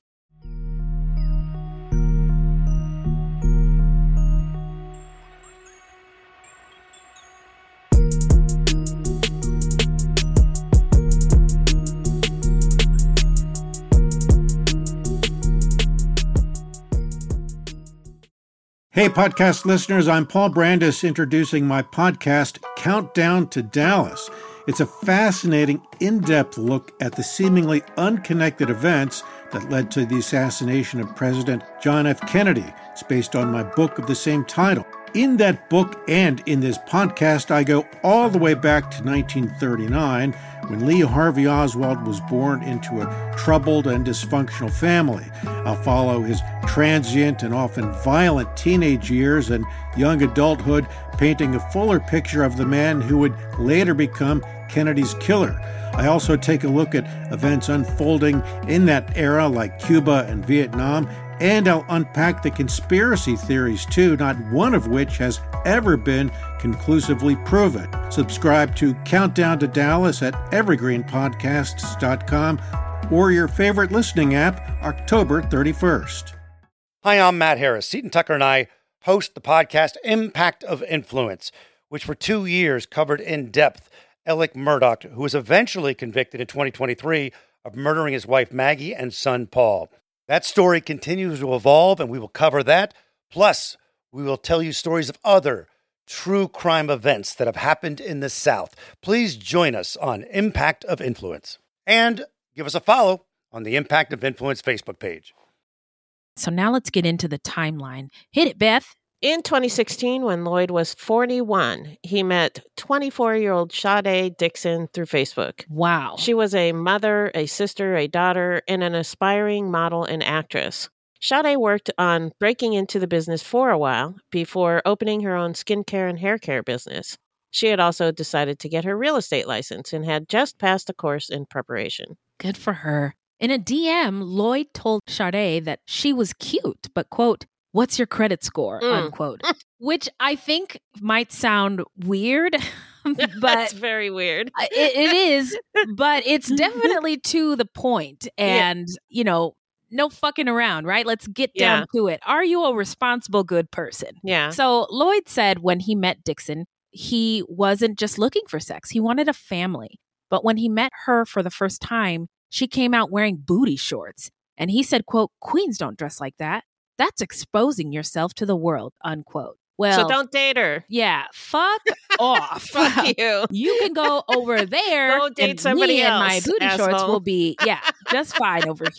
[SPEAKER 12] Hey, podcast listeners, I'm Paul Brandis introducing my podcast, Countdown to Dallas. It's a fascinating, in-depth look at the seemingly unconnected events that led to the assassination of President John F. Kennedy. It's based on my book of the same title. In that book and in this podcast, I go all the way back to nineteen thirty-nine, when Lee Harvey Oswald was born into a troubled and dysfunctional family. I'll follow his transient and often violent teenage years and young adulthood, painting a fuller picture of the man who would later become Kennedy's killer. I also take a look at events unfolding in that era, like Cuba and Vietnam, and I'll unpack the conspiracy theories too, not one of which has ever been conclusively proven. Subscribe to Countdown to Dallas at evergreen podcasts dot com or your favorite listening app, October thirty-first.
[SPEAKER 13] Hi, I'm Matt Harris. Seton Tucker and I host the podcast Impact of Influence, which for two years covered in depth Alec Murdaugh, who was eventually convicted in twenty twenty-three of murdering his wife Maggie and son Paul. That story continues to evolve, and we will cover that. Plus, we will tell you stories of other true crime events that have happened in the South. Please join us on Impact of Influence. And give us a follow on the Impact of Influence Facebook page.
[SPEAKER 10] So now let's get into the timeline. Hit it, Beth.
[SPEAKER 9] In twenty sixteen, when Lloyd was forty-one, he met twenty-four-year-old Sade Dixon through Facebook.
[SPEAKER 10] Wow.
[SPEAKER 9] She was a mother, a sister, a daughter, and an aspiring model and actress. Sade worked on breaking into the business for a while before opening her own skincare and hair care business. She had also decided to get her real estate license and had just passed a course in preparation.
[SPEAKER 10] Good for her. In a D M, Lloyd told Sade that she was cute, but, quote, "What's your credit score?"
[SPEAKER 9] Mm.
[SPEAKER 10] unquote. Which I think might sound weird, but
[SPEAKER 9] That's very weird.
[SPEAKER 10] it, it is, but it's definitely to the point. And, yeah. you know, no fucking around, right? Let's get down
[SPEAKER 9] Yeah.
[SPEAKER 10] to it. Are you a responsible, good person?
[SPEAKER 9] Yeah.
[SPEAKER 10] So Lloyd said when he met Dixon, he wasn't just looking for sex. He wanted a family. But when he met her for the first time, she came out wearing booty shorts. And he said, quote, "Queens don't dress like that. That's exposing yourself to the world," unquote. Well,
[SPEAKER 9] So don't date her.
[SPEAKER 10] yeah, fuck off.
[SPEAKER 9] Fuck you.
[SPEAKER 10] You can go over there.
[SPEAKER 9] Go date
[SPEAKER 10] and
[SPEAKER 9] somebody
[SPEAKER 10] me and my
[SPEAKER 9] else,
[SPEAKER 10] booty shorts
[SPEAKER 9] asshole.
[SPEAKER 10] will be, yeah, just fine over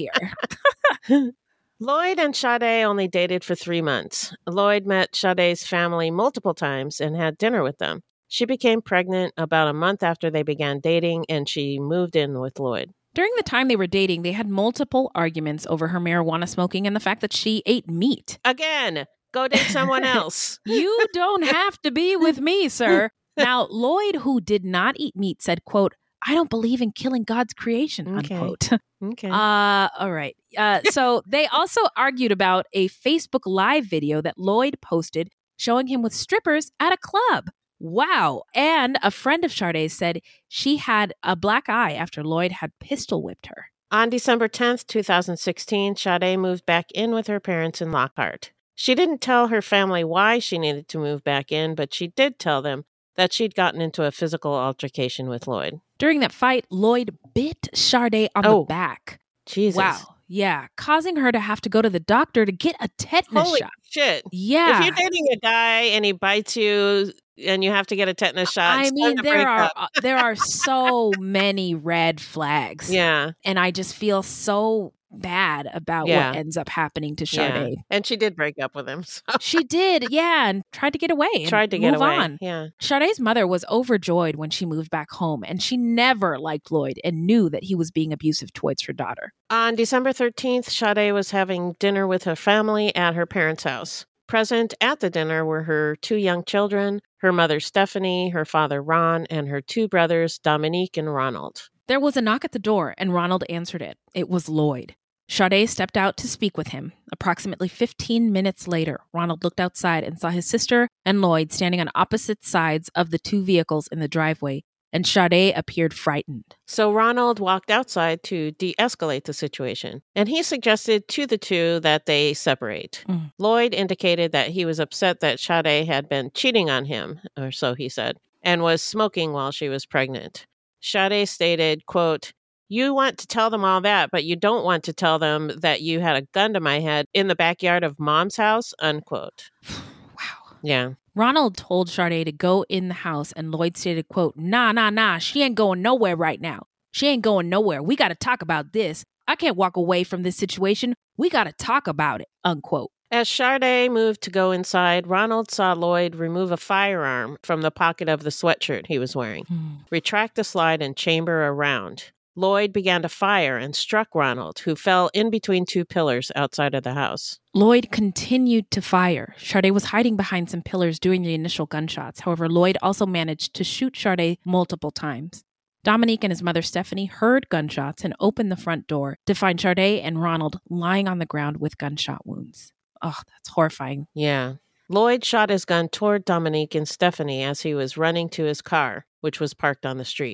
[SPEAKER 10] here.
[SPEAKER 9] Lloyd and Sade only dated for three months. Lloyd met Sade's family multiple times and had dinner with them. She became pregnant about a month after they began dating, and she moved in with Lloyd.
[SPEAKER 10] During the time they were dating, they had multiple arguments over her marijuana smoking and the fact that she ate meat.
[SPEAKER 9] Again, go date someone else.
[SPEAKER 10] You don't have to be with me, sir. Now, Lloyd, who did not eat meat, said, quote, "I don't believe in killing God's creation,"
[SPEAKER 9] Okay.
[SPEAKER 10] unquote.
[SPEAKER 9] Okay.
[SPEAKER 10] Uh, all right. Uh, so they also argued about a Facebook Live video that Lloyd posted showing him with strippers at a club. Wow. And a friend of Sade's said she had a black eye after Lloyd had pistol whipped her.
[SPEAKER 9] On December tenth, twenty sixteen, Sade moved back in with her parents in Lockhart. She didn't tell her family why she needed to move back in, but she did tell them that she'd gotten into a physical altercation with Lloyd.
[SPEAKER 10] During that fight, Lloyd bit Sade on
[SPEAKER 9] Oh,
[SPEAKER 10] the back.
[SPEAKER 9] Jesus.
[SPEAKER 10] Wow. Yeah. Causing her to have to go to the doctor to get a tetanus
[SPEAKER 9] Holy
[SPEAKER 10] shot.
[SPEAKER 9] shit.
[SPEAKER 10] Yeah.
[SPEAKER 9] If you're dating a guy and he bites you and you have to get a tetanus shot,
[SPEAKER 10] I
[SPEAKER 9] it's time
[SPEAKER 10] mean,
[SPEAKER 9] to
[SPEAKER 10] there
[SPEAKER 9] break
[SPEAKER 10] are
[SPEAKER 9] up.
[SPEAKER 10] uh, there are so many red flags.
[SPEAKER 9] Yeah.
[SPEAKER 10] And I just feel so bad about
[SPEAKER 9] Yeah.
[SPEAKER 10] what ends up happening to
[SPEAKER 9] Yeah.
[SPEAKER 10] Sade.
[SPEAKER 9] And she did break up with him. So.
[SPEAKER 10] She did, yeah, and tried to get away. And
[SPEAKER 9] Tried to get
[SPEAKER 10] move
[SPEAKER 9] away.
[SPEAKER 10] on.
[SPEAKER 9] Yeah.
[SPEAKER 10] Sade's mother was overjoyed when she moved back home, and she never liked Lloyd and knew that he was being abusive towards her daughter.
[SPEAKER 9] On December thirteenth, Sade was having dinner with her family at her parents' house. Present at the dinner were her two young children, her mother Stephanie, her father Ron, and her two brothers Dominique and Ronald.
[SPEAKER 10] There was a knock at the door, and Ronald answered it. It was Lloyd. Sade stepped out to speak with him. Approximately fifteen minutes later, Ronald looked outside and saw his sister and Lloyd standing on opposite sides of the two vehicles in the driveway, and Sade appeared frightened.
[SPEAKER 9] So Ronald walked outside to de-escalate the situation, and he suggested to the two that they separate.
[SPEAKER 10] Mm.
[SPEAKER 9] Lloyd indicated that he was upset that Sade had been cheating on him, or so he said, and was smoking while she was pregnant. Sade stated, quote, "You want to tell them all that, but you don't want to tell them that you had a gun to my head in the backyard of Mom's house," unquote.
[SPEAKER 10] Wow.
[SPEAKER 9] Yeah.
[SPEAKER 10] Ronald told Sade to go in the house, and Lloyd stated, quote, "Nah, nah, nah, she ain't going nowhere right now. She ain't going nowhere. We got to talk about this. I can't walk away from this situation. We got to talk about it," unquote.
[SPEAKER 9] As Sade moved to go inside, Ronald saw Lloyd remove a firearm from the pocket of the sweatshirt he was wearing,
[SPEAKER 10] Mm.
[SPEAKER 9] retract the slide and chamber a round. Lloyd began to fire and struck Ronald, who fell in between two pillars outside of the house.
[SPEAKER 10] Lloyd continued to fire. Sade was hiding behind some pillars during the initial gunshots. However, Lloyd also managed to shoot Sade multiple times. Dominique and his mother Stephanie heard gunshots and opened the front door to find Sade and Ronald lying on the ground with gunshot wounds. Oh, that's horrifying.
[SPEAKER 9] Yeah. Lloyd shot his gun toward Dominique and Stephanie as he was running to his car, which was parked on the street.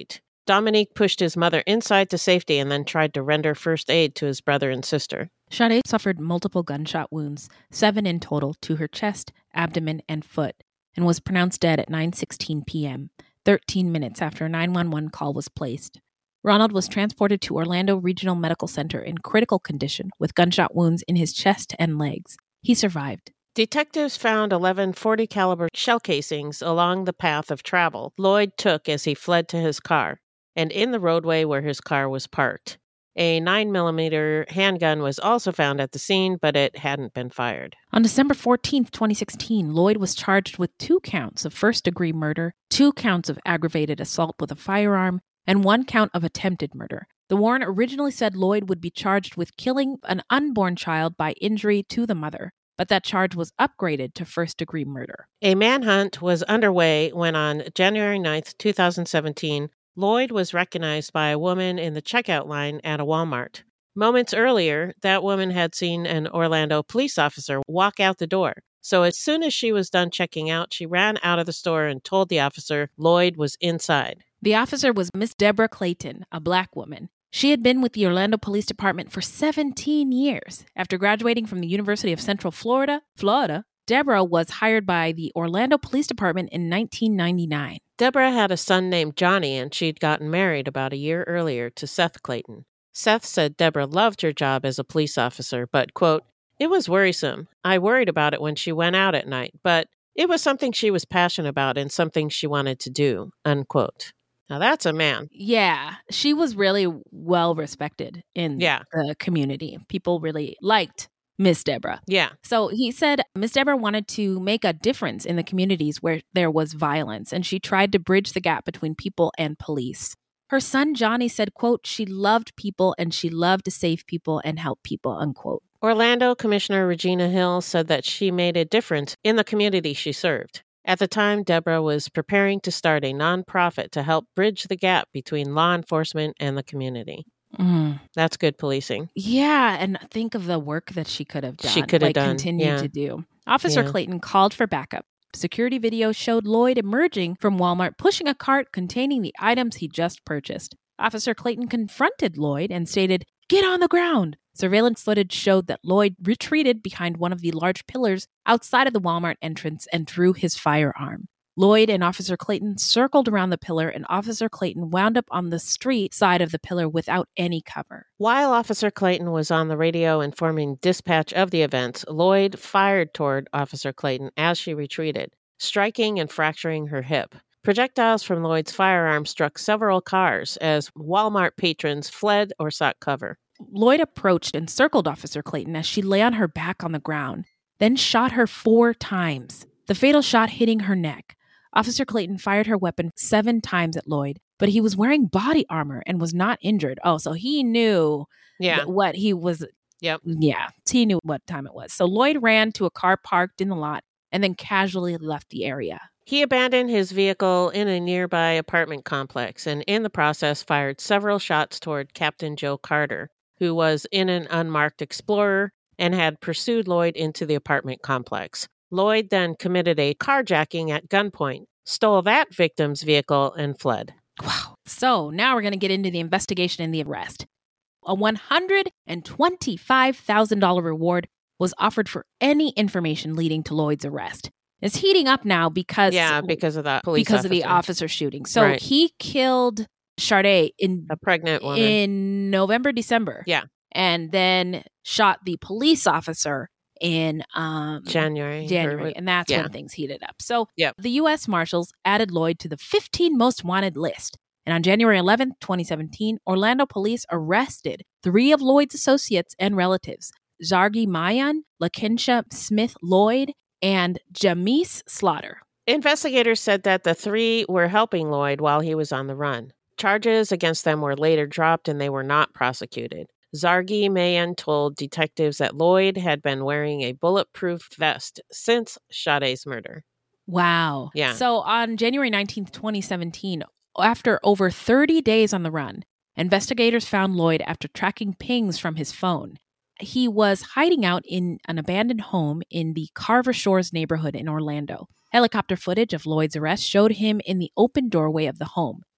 [SPEAKER 9] Dominique pushed his mother inside to safety and then tried to render first aid to his brother and sister.
[SPEAKER 10] Sade suffered multiple gunshot wounds, seven in total, to her chest, abdomen, and foot, and was pronounced dead at nine sixteen p.m., thirteen minutes after a nine one one call was placed. Ronald was transported to Orlando Regional Medical Center in critical condition with gunshot wounds in his chest and legs. He survived.
[SPEAKER 9] Detectives found eleven forty caliber shell casings along the path of travel Lloyd took as he fled to his car, and in the roadway where his car was parked. A nine millimeter handgun was also found at the scene, but it hadn't been fired.
[SPEAKER 10] On December fourteenth, twenty sixteen, Lloyd was charged with two counts of first-degree murder, two counts of aggravated assault with a firearm, and one count of attempted murder. The warrant originally said Lloyd would be charged with killing an unborn child by injury to the mother, but that charge was upgraded to first-degree murder.
[SPEAKER 9] A manhunt was underway when on January ninth, twenty seventeen, Lloyd was recognized by a woman in the checkout line at a Walmart. Moments earlier, that woman had seen an Orlando police officer walk out the door. So as soon as she was done checking out, she ran out of the store and told the officer Lloyd was inside.
[SPEAKER 10] The officer was Miss Deborah Clayton, a black woman. She had been with the Orlando Police Department for seventeen years. After graduating from the University of Central Florida, Florida, Deborah was hired by the Orlando Police Department in nineteen ninety-nine.
[SPEAKER 9] Deborah had a son named Johnny, and she'd gotten married about a year earlier to Seth Clayton. Seth said Deborah loved her job as a police officer, but, quote, "It was worrisome. I worried about it when she went out at night, but it was something she was passionate about and something she wanted to do," unquote. Now that's a man.
[SPEAKER 10] Yeah, she was really well respected in
[SPEAKER 9] yeah.
[SPEAKER 10] the community. People really liked Miss Deborah.
[SPEAKER 9] Yeah.
[SPEAKER 10] So he said Miss Deborah wanted to make a difference in the communities where there was violence, and she tried to bridge the gap between people and police. Her son, Johnny, said, quote, "She loved people and she loved to save people and help people," unquote.
[SPEAKER 9] Orlando Commissioner Regina Hill said that she made a difference in the community she served. At the time, Deborah was preparing to start a nonprofit to help bridge the gap between law enforcement and the community.
[SPEAKER 10] Mm.
[SPEAKER 9] That's good policing.
[SPEAKER 10] Yeah, and think of the work that she could have done.
[SPEAKER 9] She could have
[SPEAKER 10] like,
[SPEAKER 9] done.
[SPEAKER 10] Continued
[SPEAKER 9] yeah.
[SPEAKER 10] to do. Officer
[SPEAKER 9] yeah.
[SPEAKER 10] Clayton called for backup. Security video showed Lloyd emerging from Walmart, pushing a cart containing the items he just purchased. Officer Clayton confronted Lloyd and stated, "Get on the ground." Surveillance footage showed that Lloyd retreated behind one of the large pillars outside of the Walmart entrance and drew his firearm. Lloyd and Officer Clayton circled around the pillar, and Officer Clayton wound up on the street side of the pillar without any cover.
[SPEAKER 9] While Officer Clayton was on the radio informing dispatch of the events, Lloyd fired toward Officer Clayton as she retreated, striking and fracturing her hip. Projectiles from Lloyd's firearm struck several cars as Walmart patrons fled or sought cover.
[SPEAKER 10] Lloyd approached and circled Officer Clayton as she lay on her back on the ground, then shot her four times, the fatal shot hitting her neck. Officer Clayton fired her weapon seven times at Lloyd, but he was wearing body armor and was not injured. Oh, so he knew
[SPEAKER 9] yeah.
[SPEAKER 10] th- what he was.
[SPEAKER 9] Yep.
[SPEAKER 10] Yeah, he knew what time it was. So Lloyd ran to a car parked in the lot and then casually left the area.
[SPEAKER 9] He abandoned his vehicle in a nearby apartment complex and in the process fired several shots toward Captain Joe Carter, who was in an unmarked Explorer and had pursued Lloyd into the apartment complex. Lloyd then committed a carjacking at gunpoint, stole that victim's vehicle, and fled.
[SPEAKER 10] Wow. So now we're going to get into the investigation and the arrest. A one hundred twenty-five thousand dollars reward was offered for any information leading to Lloyd's arrest. It's heating up now because
[SPEAKER 9] yeah, because of that police
[SPEAKER 10] because
[SPEAKER 9] officer.
[SPEAKER 10] of the officer shooting. So
[SPEAKER 9] right.
[SPEAKER 10] he killed Sade in
[SPEAKER 9] a pregnant woman
[SPEAKER 10] in November, December.
[SPEAKER 9] Yeah,
[SPEAKER 10] and then shot the police officer in um,
[SPEAKER 9] January.
[SPEAKER 10] January,
[SPEAKER 9] or,
[SPEAKER 10] and that's
[SPEAKER 9] yeah.
[SPEAKER 10] when things heated up. So
[SPEAKER 9] yep.
[SPEAKER 10] the U S Marshals added Lloyd to the fifteen most wanted list. And on January eleventh, twenty seventeen, Orlando police arrested three of Lloyd's associates and relatives, Zargi Mayan, Lakeisha Smith Lloyd, and Jamise Slaughter.
[SPEAKER 9] Investigators said that the three were helping Lloyd while he was on the run. Charges against them were later dropped and they were not prosecuted. Zargi Mayan told detectives that Lloyd had been wearing a bulletproof vest since Sade's murder.
[SPEAKER 10] Wow.
[SPEAKER 9] Yeah.
[SPEAKER 10] So on January nineteenth, twenty seventeen, after over thirty days on the run, investigators found Lloyd after tracking pings from his phone. He was hiding out in an abandoned home in the Carver Shores neighborhood in Orlando. Helicopter footage of Lloyd's arrest showed him in the open doorway of the home.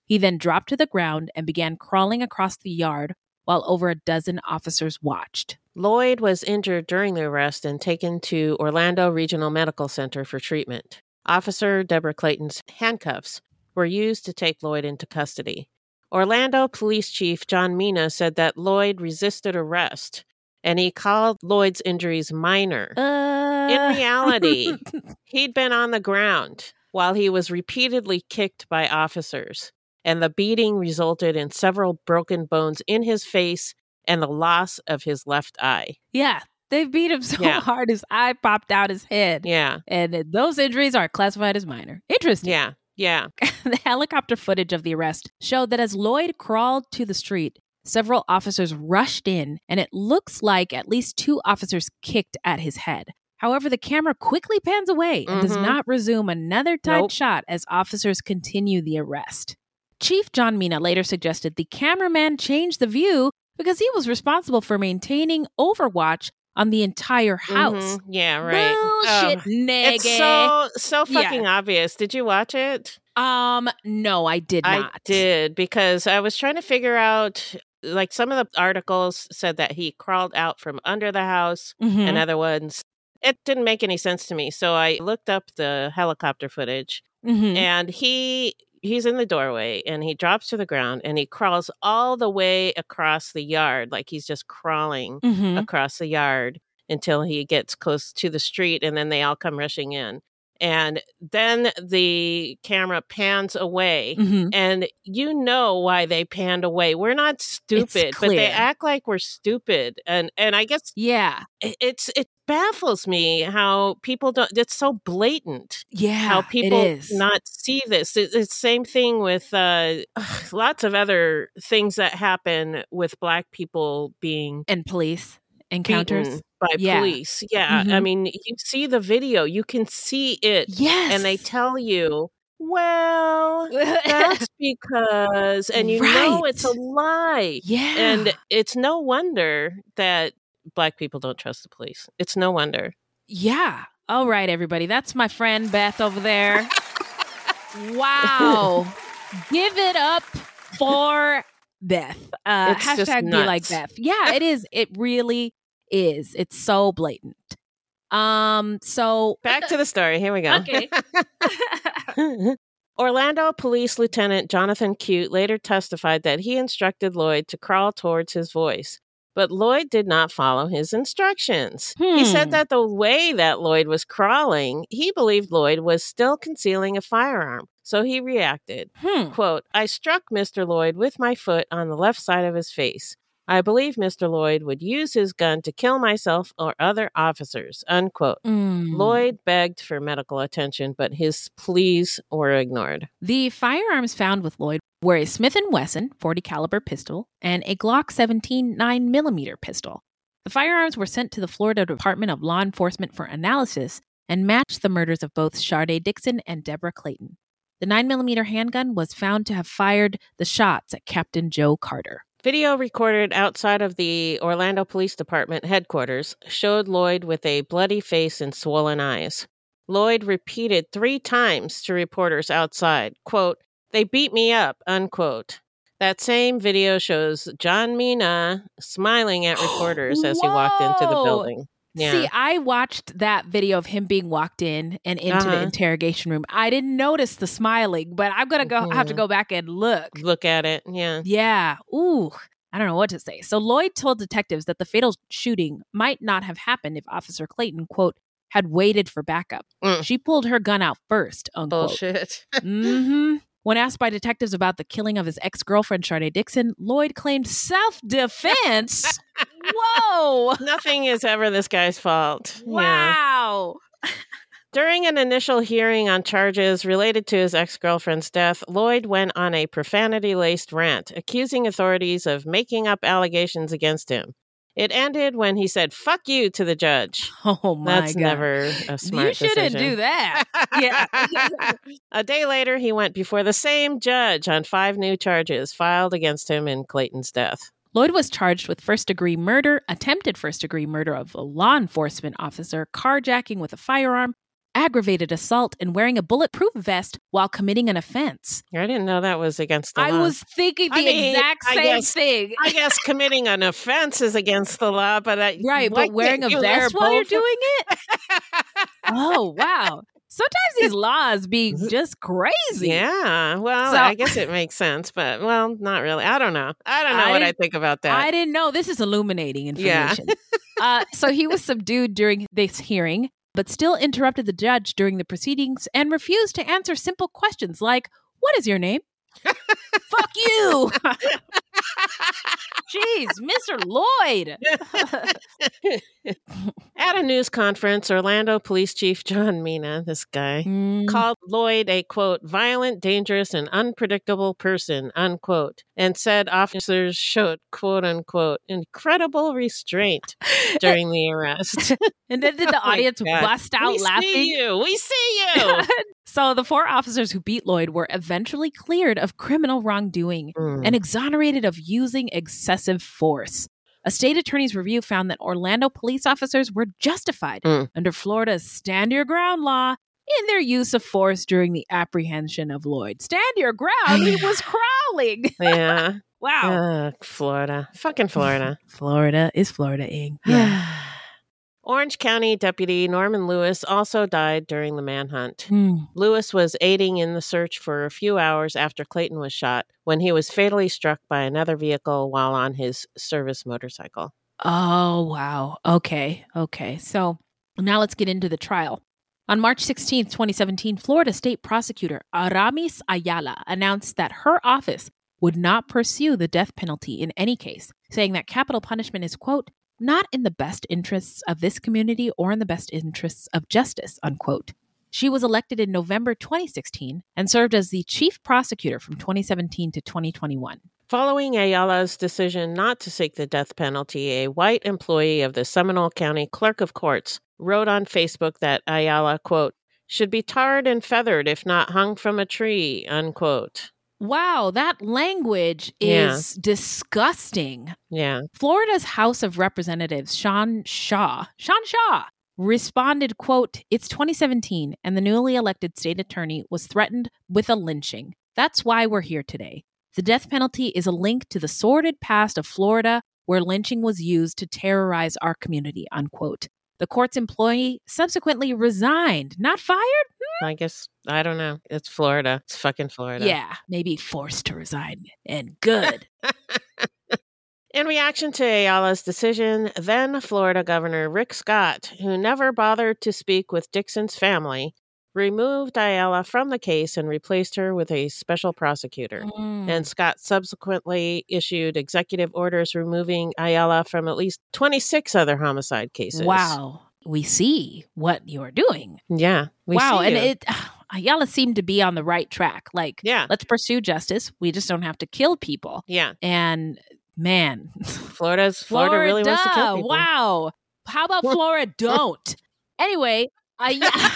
[SPEAKER 10] He then dropped to the ground and began crawling across the yard while over a dozen officers watched.
[SPEAKER 9] Lloyd was injured during the arrest and taken to Orlando Regional Medical Center for treatment. Officer Deborah Clayton's handcuffs were used to take Lloyd into custody. Orlando Police Chief John Mina said that Lloyd resisted arrest, and he called Lloyd's injuries minor.
[SPEAKER 10] Uh...
[SPEAKER 9] In reality, he'd been on the ground while he was repeatedly kicked by officers, and the beating resulted in several broken bones in his face and the loss of his left eye.
[SPEAKER 10] Yeah, they beat him so
[SPEAKER 9] Yeah.
[SPEAKER 10] hard his eye popped out his head.
[SPEAKER 9] Yeah.
[SPEAKER 10] And uh, those injuries are classified as minor. Interesting.
[SPEAKER 9] Yeah, yeah.
[SPEAKER 10] The helicopter footage of the arrest showed that as Lloyd crawled to the street, several officers rushed in, and it looks like at least two officers kicked at his head. However, the camera quickly pans away and does
[SPEAKER 9] Mhm.
[SPEAKER 10] not resume another tight
[SPEAKER 9] Nope.
[SPEAKER 10] shot as officers continue the arrest. Chief John Mina later suggested the cameraman change the view because he was responsible for maintaining overwatch on the entire house.
[SPEAKER 9] Mhm. Yeah, right.
[SPEAKER 10] Bullshit,
[SPEAKER 9] Oh,
[SPEAKER 10] nigga.
[SPEAKER 9] It's so so
[SPEAKER 10] Yeah.
[SPEAKER 9] fucking obvious. Did you watch it?
[SPEAKER 10] Um, no, I did
[SPEAKER 9] I
[SPEAKER 10] not.
[SPEAKER 9] did, because I was trying to figure out, like, some of the articles said that he crawled out from under the house,
[SPEAKER 10] Mhm.
[SPEAKER 9] and other ones, it didn't make any sense to me. So I looked up the helicopter footage,
[SPEAKER 10] Mhm.
[SPEAKER 9] and he he's in the doorway, and he drops to the ground, and he crawls all the way across the yard, like he's just crawling
[SPEAKER 10] Mhm.
[SPEAKER 9] across the yard until he gets close to the street, and then they all come rushing in. And then the camera pans away,
[SPEAKER 10] Mhm.
[SPEAKER 9] and you know why they panned away. We're not stupid, but they
[SPEAKER 10] clear.
[SPEAKER 9] act like we're stupid. And and I guess
[SPEAKER 10] Yeah.
[SPEAKER 9] it- it's it baffles me how people don't. It's so blatant.
[SPEAKER 10] Yeah,
[SPEAKER 9] how
[SPEAKER 10] it
[SPEAKER 9] people
[SPEAKER 10] is.
[SPEAKER 9] not see this. It, it's the same thing with uh, lots of other things that happen with Black people being
[SPEAKER 10] And police encounters.
[SPEAKER 9] beaten by
[SPEAKER 10] Yeah.
[SPEAKER 9] police. Yeah, I
[SPEAKER 10] Mhm.
[SPEAKER 9] mean, you see the video, you can see it,
[SPEAKER 10] Yes.
[SPEAKER 9] and they tell you, well, that's because, and you know it's a lie.
[SPEAKER 10] Yeah.
[SPEAKER 9] And it's no wonder that Black people don't trust the police. It's no wonder.
[SPEAKER 10] Yeah. All right, everybody. That's my friend Beth over there. Wow. Give it up for Beth. Uh,
[SPEAKER 9] It's just
[SPEAKER 10] hashtag be like
[SPEAKER 9] nuts.
[SPEAKER 10] Beth. Yeah, it is. It really is. It's so blatant. Um. So
[SPEAKER 9] Back to the story. Here we go.
[SPEAKER 10] Okay.
[SPEAKER 9] Orlando Police Lieutenant Jonathan Cute later testified that he instructed Lloyd to crawl towards his voice, but Lloyd did not follow his instructions. He
[SPEAKER 10] Hmm.
[SPEAKER 9] said that the way that Lloyd was crawling, he believed Lloyd was still concealing a firearm, so he reacted.
[SPEAKER 10] Hmm.
[SPEAKER 9] Quote, I struck Mister Lloyd with my foot on the left side of his face. I believe Mister Lloyd would use his gun to kill myself or other officers, unquote.
[SPEAKER 10] Mm.
[SPEAKER 9] Lloyd begged for medical attention, but his pleas were ignored.
[SPEAKER 10] The firearms found with Lloyd were a Smith and Wesson forty caliber pistol and a Glock seventeen nine millimeter pistol. The firearms were sent to the Florida Department of Law Enforcement for analysis and matched the murders of both Sharday Dixon and Deborah Clayton. The nine millimeter handgun was found to have fired the shots at Captain Joe Carter.
[SPEAKER 9] Video recorded outside of the Orlando Police Department headquarters showed Lloyd with a bloody face and swollen eyes. Lloyd repeated three times to reporters outside, quote, they beat me up, unquote. That same video shows John Mina smiling at reporters as he walked into the
[SPEAKER 10] Whoa!
[SPEAKER 9] building. Yeah.
[SPEAKER 10] See, I watched that video of him being walked in and into the
[SPEAKER 9] Uh-huh.
[SPEAKER 10] interrogation room. I didn't notice the smiling, but I'm going to go have to
[SPEAKER 9] Mhm.
[SPEAKER 10] go back and look.
[SPEAKER 9] Look at it. Yeah.
[SPEAKER 10] Yeah. Ooh, I don't know what to say. So Lloyd told detectives that the fatal shooting might not have happened if Officer Clayton, quote, had waited for backup.
[SPEAKER 9] Mm.
[SPEAKER 10] She pulled her gun out first, unquote.
[SPEAKER 9] Bullshit.
[SPEAKER 10] Mm-hmm. When asked by detectives about the killing of his ex-girlfriend, Sharday Dixon, Lloyd claimed self-defense. Whoa.
[SPEAKER 9] Nothing is ever this guy's fault. Yeah.
[SPEAKER 10] Wow.
[SPEAKER 9] During an initial hearing on charges related to his ex-girlfriend's death, Lloyd went on a profanity-laced rant, accusing authorities of making up allegations against him. It ended when he said, fuck you to the judge.
[SPEAKER 10] Oh, my
[SPEAKER 9] That's
[SPEAKER 10] God.
[SPEAKER 9] never a smart
[SPEAKER 10] You shouldn't
[SPEAKER 9] decision.
[SPEAKER 10] do that. Yeah.
[SPEAKER 9] A day later, he went before the same judge on five new charges filed against him in Clayton's death.
[SPEAKER 10] Lloyd was charged with first-degree murder, attempted first-degree murder of a law enforcement officer, carjacking with a firearm, aggravated assault and wearing a bulletproof vest while committing an offense.
[SPEAKER 9] I didn't know that was against the
[SPEAKER 10] I
[SPEAKER 9] law.
[SPEAKER 10] was thinking the
[SPEAKER 9] I mean,
[SPEAKER 10] exact
[SPEAKER 9] I
[SPEAKER 10] same
[SPEAKER 9] guess-
[SPEAKER 10] thing.
[SPEAKER 9] I guess committing an offense is against the law, but I,
[SPEAKER 10] Right,
[SPEAKER 9] why
[SPEAKER 10] but wearing a
[SPEAKER 9] can't you wear
[SPEAKER 10] vest while you're
[SPEAKER 9] both?
[SPEAKER 10] doing it? Oh, wow. Sometimes these laws be just crazy.
[SPEAKER 9] Yeah, well,
[SPEAKER 10] So-
[SPEAKER 9] I guess it makes sense, but well, not really. I don't know. I don't know
[SPEAKER 10] I
[SPEAKER 9] what I
[SPEAKER 10] didn't-
[SPEAKER 9] think about that.
[SPEAKER 10] I didn't know. This is illuminating
[SPEAKER 9] Yeah.
[SPEAKER 10] information. uh, so he was subdued during this hearing, but still interrupted the judge during the proceedings and refused to answer simple questions like, "What is your name?" Fuck you. Jeez, Mister Lloyd.
[SPEAKER 9] At a news conference, Orlando Police Chief John Mina, this guy,
[SPEAKER 10] Mm.
[SPEAKER 9] called Lloyd a, quote, violent, dangerous, and unpredictable person, unquote, and said officers showed, quote, unquote, incredible restraint during the arrest.
[SPEAKER 10] And then did the
[SPEAKER 9] Oh my
[SPEAKER 10] audience
[SPEAKER 9] God.
[SPEAKER 10] bust out
[SPEAKER 9] we
[SPEAKER 10] laughing?
[SPEAKER 9] See you. We see you.
[SPEAKER 10] So the four officers who beat Lloyd were eventually cleared of criminal wrongdoing
[SPEAKER 9] Mm.
[SPEAKER 10] and exonerated of using excessive force. A state attorney's review found that Orlando police officers were justified
[SPEAKER 9] Mm.
[SPEAKER 10] under Florida's stand your ground law in their use of force during the apprehension of Lloyd. Stand your ground? He was crawling.
[SPEAKER 9] Yeah.
[SPEAKER 10] Wow.
[SPEAKER 9] Ugh, Florida. Fucking Florida.
[SPEAKER 10] Florida is Florida-ing. Yeah.
[SPEAKER 9] Orange County Deputy Norman Lewis also died during the manhunt.
[SPEAKER 10] Hmm.
[SPEAKER 9] Lewis was aiding in the search for a few hours after Clayton was shot when he was fatally struck by another vehicle while on his service motorcycle.
[SPEAKER 10] Oh, wow. Okay. Okay. So now let's get into the trial. On March sixteenth, twenty seventeen, Florida State Prosecutor Aramis Ayala announced that her office would not pursue the death penalty in any case, saying that capital punishment is, quote, not in the best interests of this community or in the best interests of justice, unquote. She was elected in November twenty sixteen and served as the chief prosecutor from twenty seventeen to twenty twenty-one.
[SPEAKER 9] Following Ayala's decision not to seek the death penalty, a white employee of the Seminole County Clerk of Courts wrote on Facebook that Ayala, quote, should be tarred and feathered if not hung from a tree, unquote.
[SPEAKER 10] Wow, that language
[SPEAKER 9] Yeah.
[SPEAKER 10] is disgusting.
[SPEAKER 9] Yeah.
[SPEAKER 10] Florida's House of Representatives, Sean Shaw, Sean Shaw, responded, quote, it's twenty seventeen and the newly elected state attorney was threatened with a lynching. That's why we're here today. The death penalty is a link to the sordid past of Florida where lynching was used to terrorize our community, unquote. The court's employee subsequently resigned, not fired?
[SPEAKER 9] I guess, I don't know. It's Florida. It's fucking Florida.
[SPEAKER 10] Yeah, maybe forced to resign. And good.
[SPEAKER 9] In reaction to Ayala's decision, then Florida Governor Rick Scott, who never bothered to speak with Dixon's family, removed Ayala from the case and replaced her with a special prosecutor.
[SPEAKER 10] Mm.
[SPEAKER 9] And Scott subsequently issued executive orders removing Ayala from at least twenty-six other homicide cases.
[SPEAKER 10] Wow. We see what you're doing.
[SPEAKER 9] Yeah. We
[SPEAKER 10] wow.
[SPEAKER 9] see
[SPEAKER 10] And
[SPEAKER 9] you.
[SPEAKER 10] it Ayala seemed to be on the right track. Like,
[SPEAKER 9] Yeah.
[SPEAKER 10] let's pursue justice. We just don't have to kill people.
[SPEAKER 9] Yeah.
[SPEAKER 10] And man,
[SPEAKER 9] Florida's Florida, really wants to kill people.
[SPEAKER 10] Wow. How about Florida don't? Anyway, Ayala,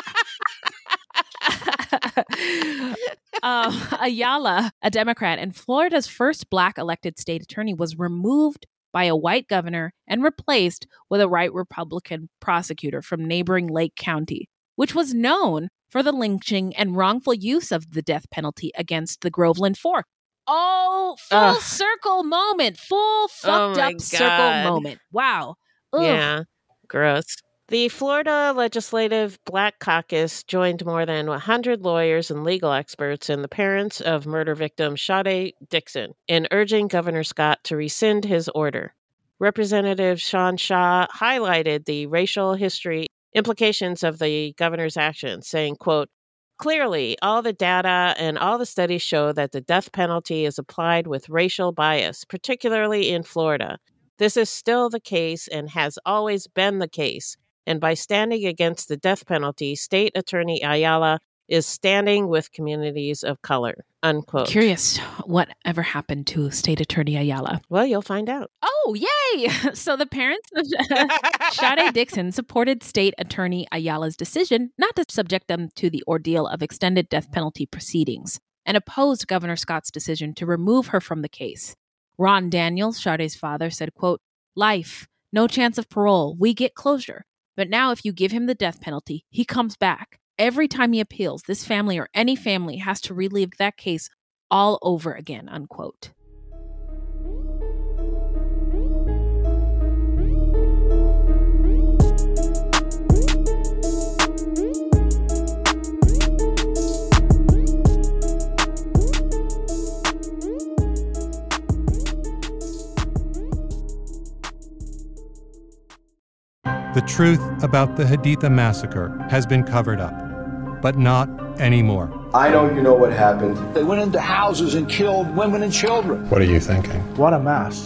[SPEAKER 10] um, Ayala, a Democrat and Florida's first black elected state attorney, was removed by a white governor and replaced with a white Republican prosecutor from neighboring Lake County, which was known for the lynching and wrongful use of the death penalty against the Groveland Four. Oh, full
[SPEAKER 9] Ugh.
[SPEAKER 10] circle moment. Full fucked
[SPEAKER 9] my
[SPEAKER 10] up circle
[SPEAKER 9] God.
[SPEAKER 10] moment. Wow. Ugh.
[SPEAKER 9] Yeah, gross. The Florida Legislative Black Caucus joined more than one hundred lawyers and legal experts and the parents of murder victim Sade Dixon in urging Governor Scott to rescind his order. Representative Sean Shaw highlighted the racial history implications of the governor's actions, saying, quote, clearly, all the data and all the studies show that the death penalty is applied with racial bias, particularly in Florida. This is still the case and has always been the case. And by standing against the death penalty, State Attorney Ayala is standing with communities of color, unquote.
[SPEAKER 10] Curious what ever happened to State Attorney Ayala.
[SPEAKER 9] Well, you'll find out.
[SPEAKER 10] Oh, yay! So the parents of Sade Dixon supported State Attorney Ayala's decision not to subject them to the ordeal of extended death penalty proceedings and opposed Governor Scott's decision to remove her from the case. Ron Daniels, Sade's father, said, quote, life, no chance of parole, we get closure. But now if you give him the death penalty, he comes back. Every time he appeals, this family or any family has to relive that case all over again, unquote.
[SPEAKER 14] The truth about the Haditha massacre has been covered up, but not anymore.
[SPEAKER 15] I know you know what happened.
[SPEAKER 16] They went into houses and killed women and children.
[SPEAKER 14] What are you thinking?
[SPEAKER 16] What a mess.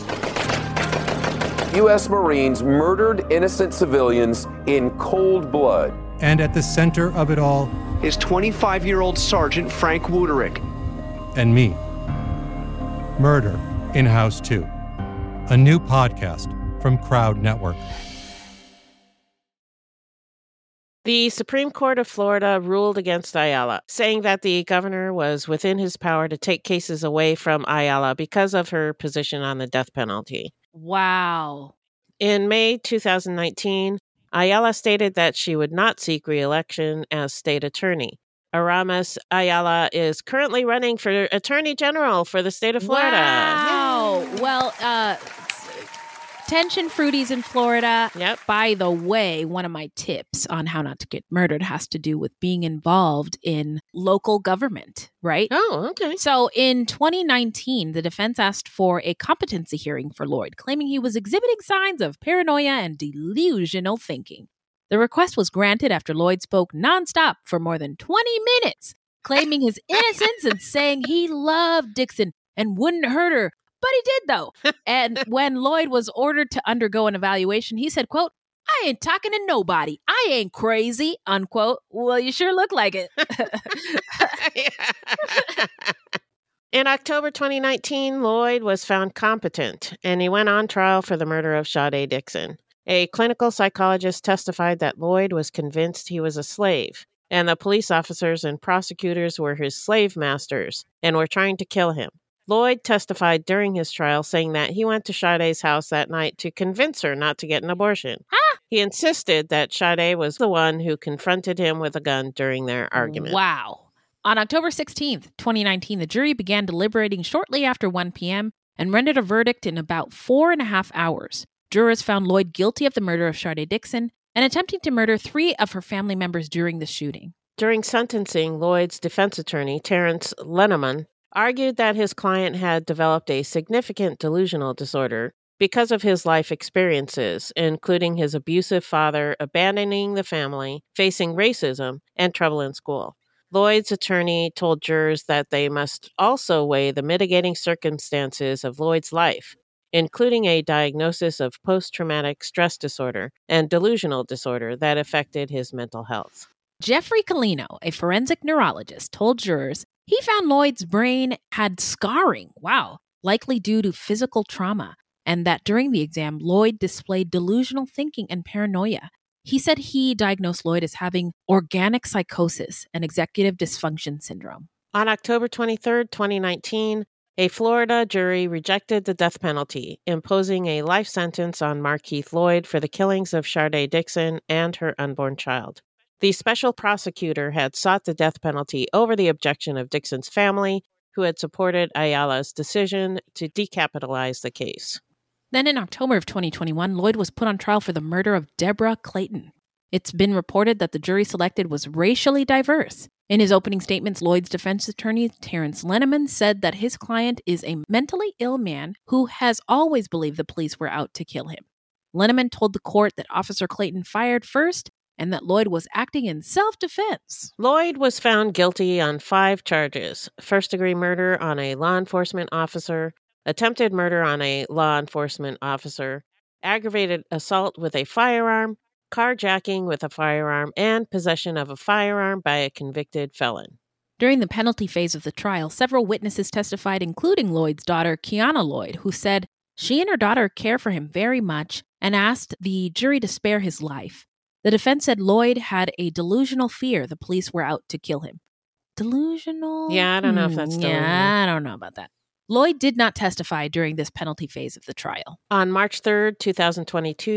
[SPEAKER 15] U S Marines murdered innocent civilians in cold blood.
[SPEAKER 14] And at the center of it all
[SPEAKER 17] is twenty-five-year-old Sergeant Frank Wuterich.
[SPEAKER 14] And me. Murder in House two. A new podcast from Crowd Network.
[SPEAKER 9] The Supreme Court of Florida ruled against Ayala, saying that the governor was within his power to take cases away from Ayala because of her position on the death penalty.
[SPEAKER 10] Wow.
[SPEAKER 9] In May two thousand nineteen, Ayala stated that she would not seek re-election as state attorney. Aramis Ayala is currently running for Attorney General for the state of Florida.
[SPEAKER 10] Wow. Yay. Well, uh... Tension fruities in Florida.
[SPEAKER 9] Yep.
[SPEAKER 10] By the way, one of my tips on how not to get murdered has to do with being involved in local government, right?
[SPEAKER 9] Oh, okay.
[SPEAKER 10] So in twenty nineteen, the defense asked for a competency hearing for Lloyd, claiming he was exhibiting signs of paranoia and delusional thinking. The request was granted after Lloyd spoke nonstop for more than twenty minutes, claiming his innocence and saying he loved Dixon and wouldn't hurt her. But he did, though. And when Lloyd was ordered to undergo an evaluation, he said, quote, "I ain't talking to nobody. I ain't crazy," unquote. Well, you sure look like it.
[SPEAKER 9] In October twenty nineteen, Lloyd was found competent, and he went on trial for the murder of Sade Dixon. A clinical psychologist testified that Lloyd was convinced he was a slave, and the police officers and prosecutors were his slave masters and were trying to kill him. Lloyd testified during his trial, saying that he went to Sade's house that night to convince her not to get an abortion.
[SPEAKER 10] Huh?
[SPEAKER 9] He insisted that Sade was the one who confronted him with a gun during their argument.
[SPEAKER 10] Wow. On October sixteenth, twenty nineteen, the jury began deliberating shortly after one p.m. and rendered a verdict in about four and a half hours. Jurors found Lloyd guilty of the murder of Sade Dixon and attempting to murder three of her family members during the shooting.
[SPEAKER 9] During sentencing, Lloyd's defense attorney, Terrence Lenneman, argued that his client had developed a significant delusional disorder because of his life experiences, including his abusive father abandoning the family, facing racism, and trouble in school. Lloyd's attorney told jurors that they must also weigh the mitigating circumstances of Lloyd's life, including a diagnosis of post-traumatic stress disorder and delusional disorder that affected his mental health.
[SPEAKER 10] Jeffrey Colino, a forensic neurologist, told jurors he found Lloyd's brain had scarring, wow, likely due to physical trauma, and that during the exam, Lloyd displayed delusional thinking and paranoia. He said he diagnosed Lloyd as having organic psychosis and executive dysfunction syndrome.
[SPEAKER 9] On October twenty-third, twenty nineteen, a Florida jury rejected the death penalty, imposing a life sentence on Markeith Lloyd for the killings of Sade Dixon and her unborn child. The special prosecutor had sought the death penalty over the objection of Dixon's family, who had supported Ayala's decision to decapitalize the case.
[SPEAKER 10] Then in October of twenty twenty-one, Lloyd was put on trial for the murder of Deborah Clayton. It's been reported that the jury selected was racially diverse. In his opening statements, Lloyd's defense attorney, Terrence Lenneman, said that his client is a mentally ill man who has always believed the police were out to kill him. Lenneman told the court that Officer Clayton fired first and that Lloyd was acting in self-defense.
[SPEAKER 9] Lloyd was found guilty on five charges: first-degree murder on a law enforcement officer, attempted murder on a law enforcement officer, aggravated assault with a firearm, carjacking with a firearm, and possession of a firearm by a convicted felon.
[SPEAKER 10] During the penalty phase of the trial, several witnesses testified, including Lloyd's daughter, Kiana Lloyd, who said she and her daughter care for him very much and asked the jury to spare his life. The defense said Lloyd had a delusional fear the police were out to kill him. Delusional?
[SPEAKER 9] Yeah, I don't know if that's still
[SPEAKER 10] Yeah, I don't know about that. Lloyd did not testify during this penalty phase of the trial.
[SPEAKER 9] On March third, twenty twenty-two,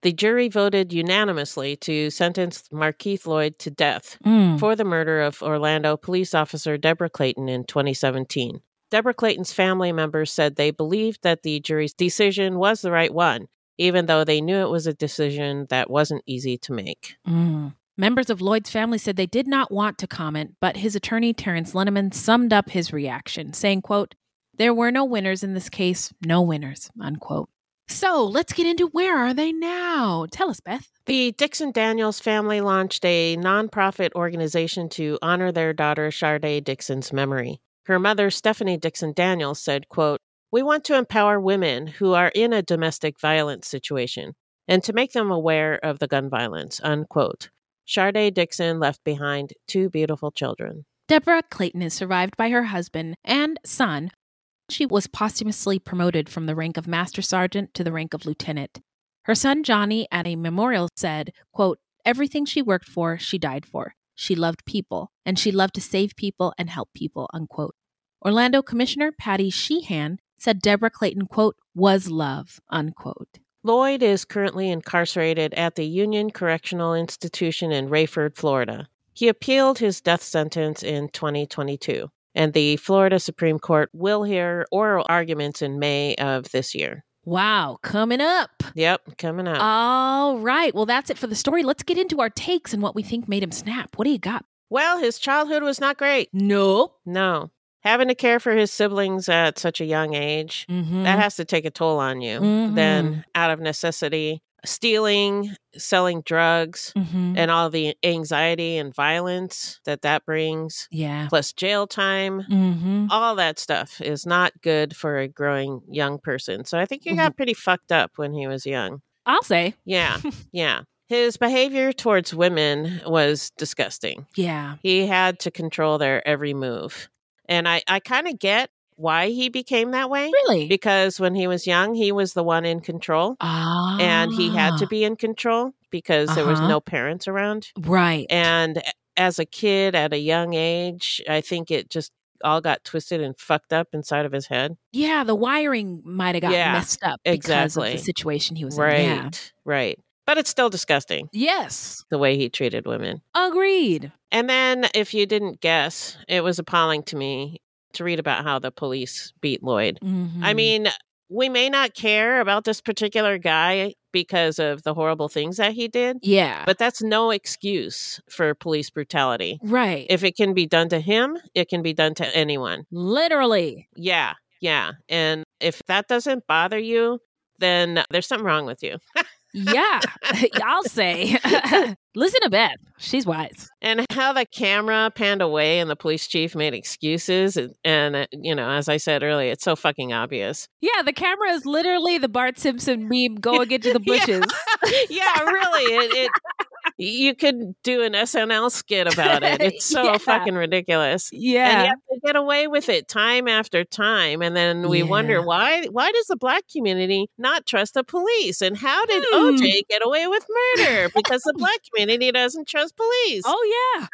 [SPEAKER 9] The jury voted unanimously to sentence Markeith Lloyd to death
[SPEAKER 10] Mm.
[SPEAKER 9] for the murder of Orlando police officer Deborah Clayton in twenty seventeen. Deborah Clayton's family members said they believed that the jury's decision was the right one, even though they knew it was a decision that wasn't easy to make.
[SPEAKER 10] Mm. Members of Lloyd's family said they did not want to comment, but his attorney, Terrence Linneman, summed up his reaction, saying, quote, "There were no winners in this case, no winners," unquote. So let's get into where are they now? Tell us, Beth.
[SPEAKER 9] The Dixon Daniels family launched a nonprofit organization to honor their daughter Sharday Dixon's memory. Her mother, Stephanie Dixon Daniels, said, quote, "We want to empower women who are in a domestic violence situation and to make them aware of the gun violence," unquote. Sharday Dixon left behind two beautiful children.
[SPEAKER 10] Deborah Clayton is survived by her husband and son. She was posthumously promoted from the rank of Master Sergeant to the rank of Lieutenant. Her son Johnny at a memorial said, quote, "Everything she worked for, she died for. She loved people, and she loved to save people and help people," unquote. Orlando Commissioner Patty Sheehan said Deborah Clayton, quote, "was love," unquote.
[SPEAKER 9] Lloyd is currently incarcerated at the Union Correctional Institution in Rayford, Florida. He appealed his death sentence in twenty twenty-two, and the Florida Supreme Court will hear oral arguments in May of this year.
[SPEAKER 10] Wow, coming up.
[SPEAKER 9] Yep, coming up.
[SPEAKER 10] All right. Well, that's it for the story. Let's get into our takes and what we think made him snap. What do you got?
[SPEAKER 9] Well, his childhood was not great.
[SPEAKER 10] Nope.
[SPEAKER 9] No. Having to care for his siblings at such a young age,
[SPEAKER 10] mm-hmm.
[SPEAKER 9] that has to take a toll on you.
[SPEAKER 10] Mm-hmm.
[SPEAKER 9] Then, out of necessity, stealing, selling drugs,
[SPEAKER 10] mm-hmm.
[SPEAKER 9] and all the anxiety and violence that that brings,
[SPEAKER 10] yeah,
[SPEAKER 9] plus jail time,
[SPEAKER 10] mm-hmm.
[SPEAKER 9] all that stuff is not good for a growing young person. So I think he got pretty fucked up when he was young.
[SPEAKER 10] I'll say.
[SPEAKER 9] Yeah, yeah. His behavior towards women was disgusting.
[SPEAKER 10] Yeah.
[SPEAKER 9] He had to control their every move. And I, I kind of get why he became that way.
[SPEAKER 10] Really?
[SPEAKER 9] Because when he was young, he was the one in control.
[SPEAKER 10] Ah.
[SPEAKER 9] And he had to be in control because
[SPEAKER 10] uh-huh.
[SPEAKER 9] there was no parents around.
[SPEAKER 10] Right.
[SPEAKER 9] And as a kid at a young age, I think it just all got twisted and fucked up inside of his head.
[SPEAKER 10] Yeah, the wiring might have got
[SPEAKER 9] yeah,
[SPEAKER 10] messed up because
[SPEAKER 9] exactly.
[SPEAKER 10] of the situation he was
[SPEAKER 9] right,
[SPEAKER 10] in. Yeah.
[SPEAKER 9] Right. But it's still disgusting.
[SPEAKER 10] Yes.
[SPEAKER 9] The way he treated women.
[SPEAKER 10] Agreed.
[SPEAKER 9] And then, if you didn't guess, it was appalling to me to read about how the police beat Lloyd.
[SPEAKER 10] Mm-hmm.
[SPEAKER 9] I mean, we may not care about this particular guy because of the horrible things that he did.
[SPEAKER 10] Yeah.
[SPEAKER 9] But that's no excuse for police brutality.
[SPEAKER 10] Right.
[SPEAKER 9] If it can be done to him, it can be done to anyone.
[SPEAKER 10] Literally.
[SPEAKER 9] Yeah. Yeah. And if that doesn't bother you, then there's something wrong with you.
[SPEAKER 10] Yeah, I'll say. Listen to Beth. She's wise.
[SPEAKER 9] And how the camera panned away and the police chief made excuses. And, and uh, you know, as I said earlier, it's so fucking obvious.
[SPEAKER 10] Yeah, the camera is literally the Bart Simpson meme going into the bushes.
[SPEAKER 9] yeah. yeah, really. It, it You could do an S N L skit about it. It's so
[SPEAKER 10] yeah.
[SPEAKER 9] fucking ridiculous.
[SPEAKER 10] Yeah.
[SPEAKER 9] And you have to get away with it time after time. And then we
[SPEAKER 10] yeah.
[SPEAKER 9] wonder, why Why does the Black community not trust the police? And how did hmm. O J get away with murder? Because the Black community doesn't trust police.
[SPEAKER 10] Oh, yeah.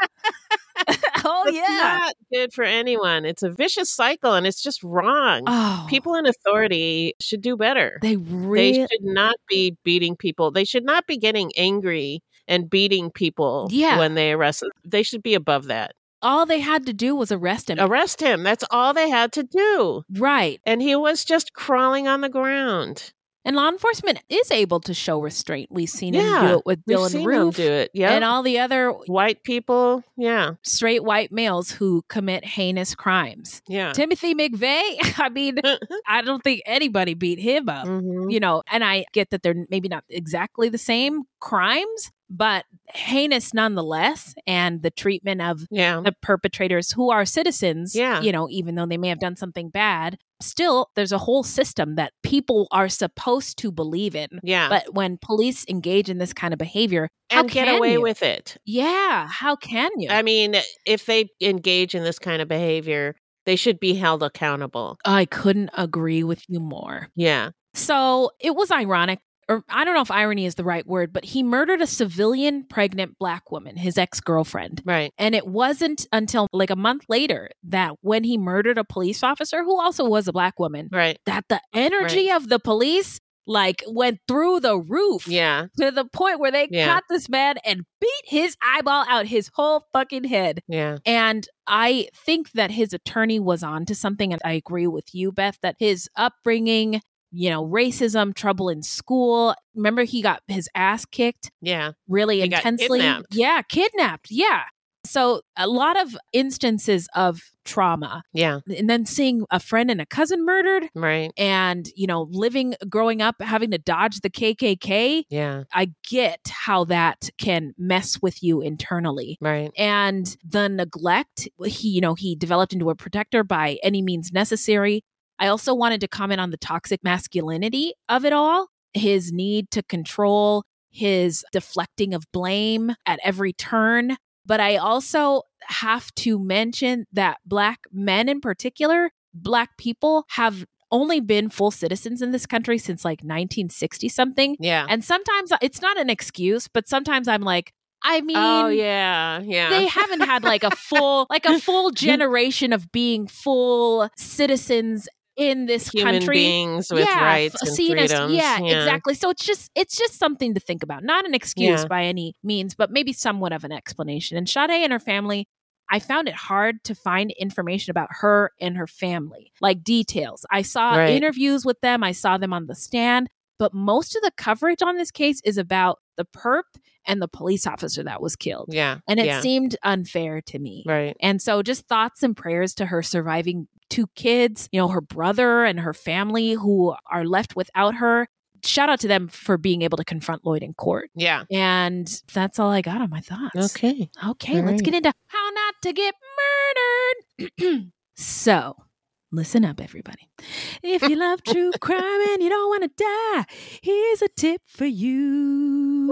[SPEAKER 10] oh,
[SPEAKER 9] it's
[SPEAKER 10] yeah.
[SPEAKER 9] not good for anyone. It's a vicious cycle, and it's just wrong.
[SPEAKER 10] Oh.
[SPEAKER 9] People in authority should do better.
[SPEAKER 10] They really...
[SPEAKER 9] They should not be beating people. They should not be getting angry and beating people
[SPEAKER 10] yeah.
[SPEAKER 9] when they arrest them. They should be above that.
[SPEAKER 10] All they had to do was arrest him.
[SPEAKER 9] Arrest him. That's all they had to do.
[SPEAKER 10] Right.
[SPEAKER 9] And he was just crawling on the ground.
[SPEAKER 10] And law enforcement is able to show restraint. We've seen
[SPEAKER 9] yeah,
[SPEAKER 10] him do it with
[SPEAKER 9] we've
[SPEAKER 10] Dylan
[SPEAKER 9] seen
[SPEAKER 10] Roof
[SPEAKER 9] him do it. Yep.
[SPEAKER 10] and all the other
[SPEAKER 9] white people. Yeah.
[SPEAKER 10] Straight white males who commit heinous crimes.
[SPEAKER 9] Yeah.
[SPEAKER 10] Timothy McVeigh, I mean, I don't think anybody beat him up,
[SPEAKER 9] mm-hmm.
[SPEAKER 10] you know, and I get that they're maybe not exactly the same crimes, but heinous nonetheless. And the treatment of
[SPEAKER 9] yeah.
[SPEAKER 10] the perpetrators who are citizens,
[SPEAKER 9] yeah.
[SPEAKER 10] you know, even though they may have done something bad, still there's a whole system that people are supposed to believe in.
[SPEAKER 9] Yeah.
[SPEAKER 10] But when police engage in this kind of behavior, how
[SPEAKER 9] and get
[SPEAKER 10] can
[SPEAKER 9] away
[SPEAKER 10] you?
[SPEAKER 9] with it.
[SPEAKER 10] Yeah. How can you?
[SPEAKER 9] I mean, if they engage in this kind of behavior, they should be held accountable.
[SPEAKER 10] I couldn't agree with you more.
[SPEAKER 9] Yeah.
[SPEAKER 10] So it was ironic. Or I don't know if irony is the right word, but he murdered a civilian pregnant Black woman, his ex-girlfriend.
[SPEAKER 9] Right.
[SPEAKER 10] And it wasn't until like a month later that when he murdered a police officer who also was a Black woman,
[SPEAKER 9] right.
[SPEAKER 10] that the energy
[SPEAKER 9] right.
[SPEAKER 10] of the police like went through the roof.
[SPEAKER 9] Yeah.
[SPEAKER 10] To the point where they
[SPEAKER 9] Yeah.
[SPEAKER 10] caught this man and beat his eyeball out his whole fucking head.
[SPEAKER 9] Yeah.
[SPEAKER 10] And I think that his attorney was on to something. And I agree with you, Beth, that his upbringing, you know, racism, trouble in school. Remember, he got his ass kicked
[SPEAKER 9] Yeah.
[SPEAKER 10] really
[SPEAKER 9] He got
[SPEAKER 10] intensely.
[SPEAKER 9] kidnapped.
[SPEAKER 10] Yeah, kidnapped. Yeah. So a lot of instances of trauma.
[SPEAKER 9] Yeah.
[SPEAKER 10] And then seeing a friend and a cousin murdered.
[SPEAKER 9] Right.
[SPEAKER 10] And, you know, living, growing up, having to dodge the K K K.
[SPEAKER 9] Yeah.
[SPEAKER 10] I get how that can mess with you internally.
[SPEAKER 9] Right.
[SPEAKER 10] And the neglect, he, you know, he developed into a protector by any means necessary. I also wanted to comment on the toxic masculinity of it all, his need to control, his deflecting of blame at every turn. But I also have to mention that Black men in particular, Black people have only been full citizens in this country since like nineteen sixty something.
[SPEAKER 9] Yeah.
[SPEAKER 10] And sometimes it's not an excuse, but sometimes I'm like, I mean,
[SPEAKER 9] oh yeah, yeah.
[SPEAKER 10] they haven't had like a full, like a full generation of being full citizens in this
[SPEAKER 9] Human
[SPEAKER 10] country.
[SPEAKER 9] beings with
[SPEAKER 10] yeah,
[SPEAKER 9] rights
[SPEAKER 10] f-
[SPEAKER 9] and
[SPEAKER 10] seen as-
[SPEAKER 9] freedoms.
[SPEAKER 10] yeah,
[SPEAKER 9] Yeah.
[SPEAKER 10] exactly. So it's just it's just something to think about. Not an excuse
[SPEAKER 9] Yeah.
[SPEAKER 10] by any means, but maybe somewhat of an explanation. And Sade and her family, I found it hard to find information about her and her family, like details. I saw
[SPEAKER 9] Right.
[SPEAKER 10] interviews with them. I saw them on the stand. But most of the coverage on this case is about the perp and the police officer that was killed.
[SPEAKER 9] Yeah.
[SPEAKER 10] And it
[SPEAKER 9] yeah.
[SPEAKER 10] seemed unfair to me.
[SPEAKER 9] Right.
[SPEAKER 10] And so just thoughts and prayers to her surviving two kids, you know, her brother and her family who are left without her. Shout out to them for being able to confront Lloyd in court.
[SPEAKER 9] Yeah.
[SPEAKER 10] And that's all I got on my thoughts.
[SPEAKER 9] Okay.
[SPEAKER 10] Okay,
[SPEAKER 9] All
[SPEAKER 10] let's
[SPEAKER 9] right.
[SPEAKER 10] get into how not to get murdered. So, listen up, everybody. If you love true crime and you don't want to die, here's a tip for you.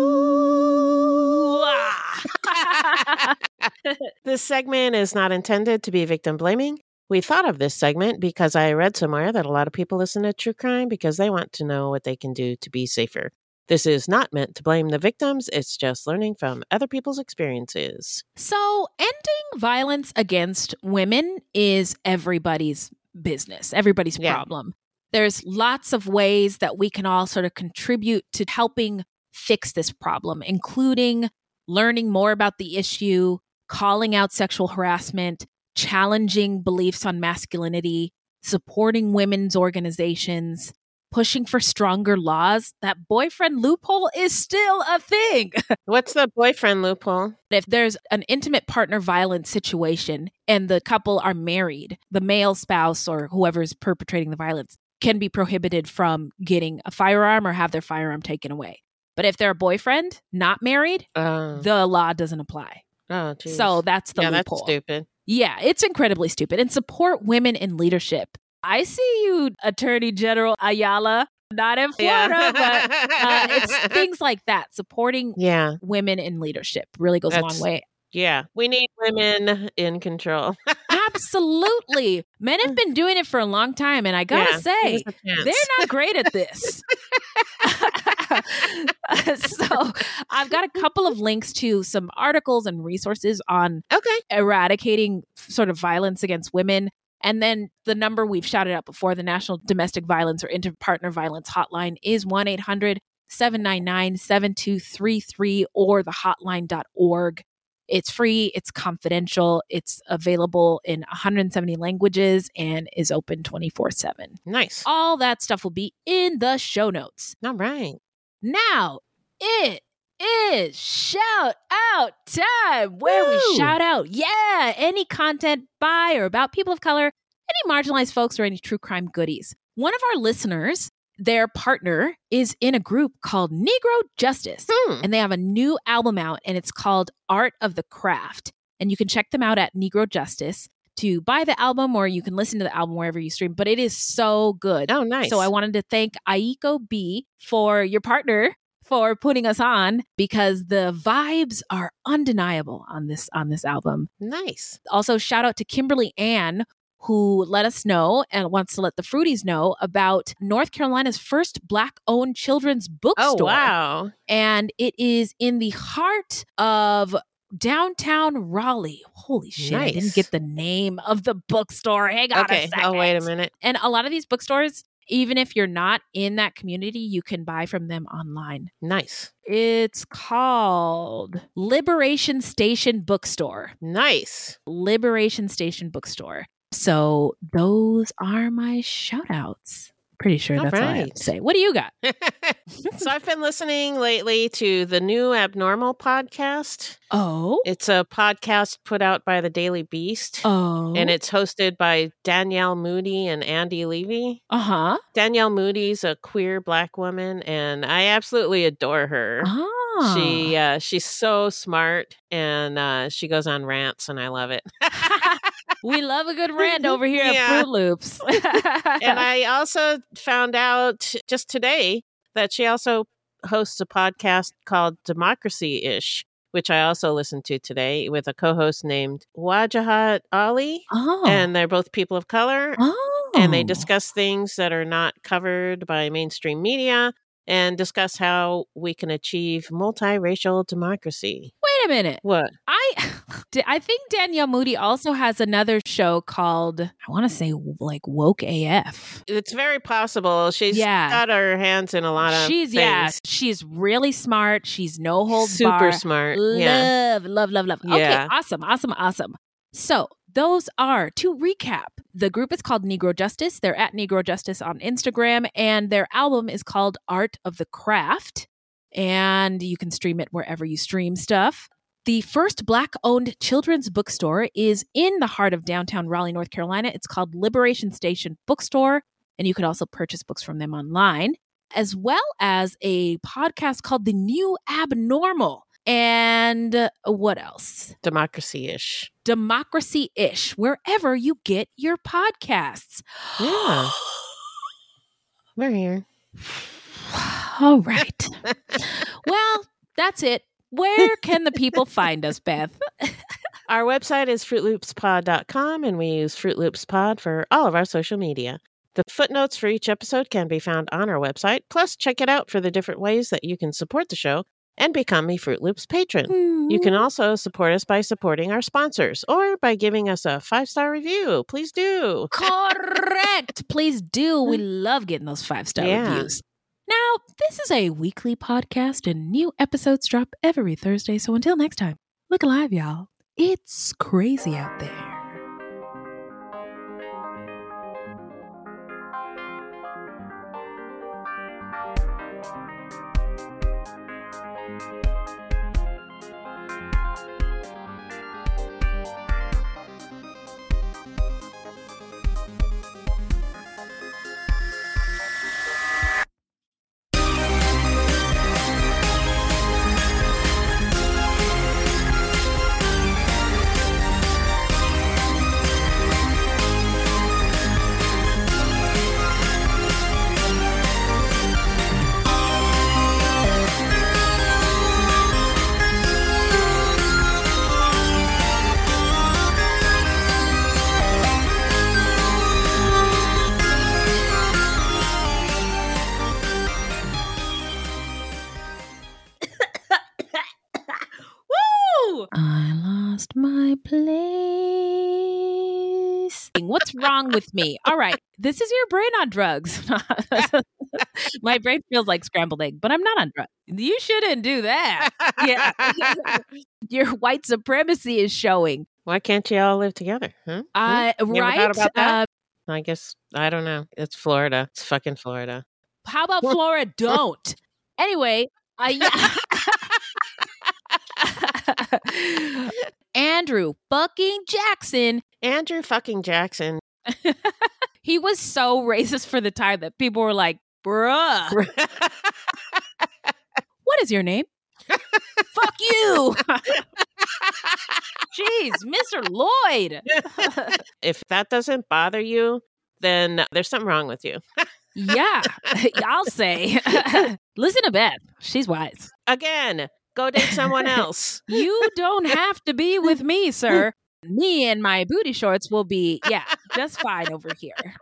[SPEAKER 9] This segment is not intended to be victim blaming. We thought of this segment because I read somewhere that a lot of people listen to true crime because they want to know what they can do to be safer. This is not meant to blame the victims. It's just learning from other people's experiences.
[SPEAKER 10] So, ending violence against women is everybody's business, everybody's
[SPEAKER 9] Yeah.
[SPEAKER 10] problem. There's lots of ways that we can all sort of contribute to helping fix this problem, including learning more about the issue, calling out sexual harassment, challenging beliefs on masculinity, supporting women's organizations, pushing for stronger laws. That boyfriend loophole is still a thing.
[SPEAKER 9] What's the boyfriend loophole?
[SPEAKER 10] If there's an intimate partner violence situation and the couple are married, the male spouse or whoever's perpetrating the violence can be prohibited from getting a firearm or have their firearm taken away. But if they're a boyfriend, not married,
[SPEAKER 9] Oh,
[SPEAKER 10] the law doesn't apply.
[SPEAKER 9] oh geez.
[SPEAKER 10] So that's the
[SPEAKER 9] yeah,
[SPEAKER 10] loophole.
[SPEAKER 9] that's stupid.
[SPEAKER 10] Yeah, it's incredibly stupid. And support women in leadership. I see you, Attorney General Ayala, not in Florida,
[SPEAKER 9] Yeah.
[SPEAKER 10] but uh, it's things like that. Supporting
[SPEAKER 9] Yeah,
[SPEAKER 10] women in leadership really goes a
[SPEAKER 9] That's-
[SPEAKER 10] long way.
[SPEAKER 9] yeah. We need women in control.
[SPEAKER 10] Absolutely. Men have been doing it for a long time. And I got to
[SPEAKER 9] Yeah,
[SPEAKER 10] say,
[SPEAKER 9] give us a chance.
[SPEAKER 10] they're not great at this. So I've got a couple of links to some articles and resources on
[SPEAKER 9] Okay.
[SPEAKER 10] eradicating sort of violence against women. And then the number we've shouted out before, the National Domestic Violence or Interpartner Violence Hotline is one eight hundred seven nine nine seven two three three or the hotline dot org. It's free, it's confidential, it's available in one hundred seventy languages and is open twenty-four seven.
[SPEAKER 9] Nice.
[SPEAKER 10] All that stuff will be in the show notes.
[SPEAKER 9] All right.
[SPEAKER 10] Now, it is shout out time where
[SPEAKER 9] Woo!
[SPEAKER 10] we shout out, yeah, any content by or about people of color, any marginalized folks, or any true crime goodies. One of our listeners, their partner, is in a group called Negro Justice,
[SPEAKER 9] Hmm.
[SPEAKER 10] and they have a new album out, and it's called Art of the Craft. And you can check them out at Negro Justice to buy the album, or you can listen to the album wherever you stream, but it is so good.
[SPEAKER 9] Oh, nice.
[SPEAKER 10] So I wanted to thank Aiko B for your partner for putting us on, because the vibes are undeniable on this on this album.
[SPEAKER 9] Nice.
[SPEAKER 10] Also, shout out to Kimberly Ann, who let us know and wants to let the Fruities know about North Carolina's first Black-owned children's bookstore.
[SPEAKER 9] Oh, wow.
[SPEAKER 10] And it is in the heart of downtown Raleigh. Holy shit, I
[SPEAKER 9] Nice.
[SPEAKER 10] didn't get the name of the bookstore. Hang on
[SPEAKER 9] Okay.
[SPEAKER 10] a second.
[SPEAKER 9] Oh, wait a minute.
[SPEAKER 10] And a lot of these bookstores, Even if you're not in that community, you can buy from them online.
[SPEAKER 9] Nice.
[SPEAKER 10] It's called Liberation Station Bookstore.
[SPEAKER 9] Nice.
[SPEAKER 10] Liberation Station Bookstore. So those are my shout outs. Pretty sure
[SPEAKER 9] All
[SPEAKER 10] that's all I have
[SPEAKER 9] right.
[SPEAKER 10] to say. What do you got?
[SPEAKER 9] So I've been listening lately to the New Abnormal podcast.
[SPEAKER 10] Oh.
[SPEAKER 9] It's a podcast put out by the Daily Beast.
[SPEAKER 10] Oh.
[SPEAKER 9] And it's hosted by Danielle Moody and Andy Levy.
[SPEAKER 10] Uh-huh.
[SPEAKER 9] Danielle Moody's a queer Black woman, and I absolutely adore her.
[SPEAKER 10] Ah.
[SPEAKER 9] She uh, she's so smart, and uh, she goes on rants, and I love it.
[SPEAKER 10] We love a good rant over here
[SPEAKER 9] Yeah.
[SPEAKER 10] at Fruit Loops.
[SPEAKER 9] And I also found out just today that she also hosts a podcast called Democracy-ish, which I also listened to today with a co-host named Wajahat Ali.
[SPEAKER 10] Oh.
[SPEAKER 9] And they're both people of color.
[SPEAKER 10] Oh.
[SPEAKER 9] And they discuss things that are not covered by mainstream media and discuss how we can achieve multiracial democracy.
[SPEAKER 10] Wait a minute.
[SPEAKER 9] What?
[SPEAKER 10] I I think Danielle Moody also has another show called, I want to say like Woke A F.
[SPEAKER 9] It's very possible. She's
[SPEAKER 10] Yeah.
[SPEAKER 9] got her hands in a lot of
[SPEAKER 10] She's
[SPEAKER 9] things.
[SPEAKER 10] yeah, she's really smart. She's no holds
[SPEAKER 9] Super
[SPEAKER 10] bar.
[SPEAKER 9] smart.
[SPEAKER 10] Love,
[SPEAKER 9] Yeah.
[SPEAKER 10] love, love, love. Okay,
[SPEAKER 9] Yeah.
[SPEAKER 10] awesome, awesome, awesome. So those are, to recap, the group is called Negro Justice. They're at Negro Justice on Instagram, and their album is called Art of the Craft. And you can stream it wherever you stream stuff. The first Black-owned children's bookstore is in the heart of downtown Raleigh, North Carolina. It's called Liberation Station Bookstore, and you can also purchase books from them online, as well as a podcast called The New Abnormal. And uh, what else?
[SPEAKER 9] Democracy-ish.
[SPEAKER 10] Democracy-ish, wherever you get your podcasts.
[SPEAKER 9] Yeah. We're here.
[SPEAKER 10] All right. Well, that's it. Where can the people find us, Beth?
[SPEAKER 9] Our website is fruit loops pod dot com, and we use Fruit Loops Pod for all of our social media. The footnotes for each episode can be found on our website. Plus, check it out for the different ways that you can support the show and become a Fruit Loops patron.
[SPEAKER 10] Mm-hmm.
[SPEAKER 9] You can also support us by supporting our sponsors or by giving us a five-star review. Please do.
[SPEAKER 10] Correct. Please do. We love getting those five-star
[SPEAKER 9] Yeah.
[SPEAKER 10] reviews. Now, this is a weekly podcast, and new episodes drop every Thursday. So until next time, look alive, y'all. It's crazy out there. I lost my place. What's wrong with me? All right. This is your brain on drugs. My brain feels like scrambled egg, but I'm not on drugs. You shouldn't do that. Yeah. Your white supremacy is showing.
[SPEAKER 9] Why can't you all live together? Huh?
[SPEAKER 10] Uh,
[SPEAKER 9] Hmm? You ever
[SPEAKER 10] right.
[SPEAKER 9] thought about that?
[SPEAKER 10] Uh,
[SPEAKER 9] I guess, I don't know. It's Florida. It's fucking Florida.
[SPEAKER 10] how about Flora don't? Anyway, uh, yeah. Andrew fucking Jackson.
[SPEAKER 9] Andrew fucking Jackson.
[SPEAKER 10] He was so racist for the time that people were like, bruh. What is your name? Fuck you. Jeez, Mister Lloyd.
[SPEAKER 9] If that doesn't bother you, then there's something wrong with you.
[SPEAKER 10] Yeah, I'll say. Listen to Beth. She's wise.
[SPEAKER 9] Again, go date someone else.
[SPEAKER 10] You don't have to be with me, sir. Me and my booty shorts will be, yeah, just fine over here.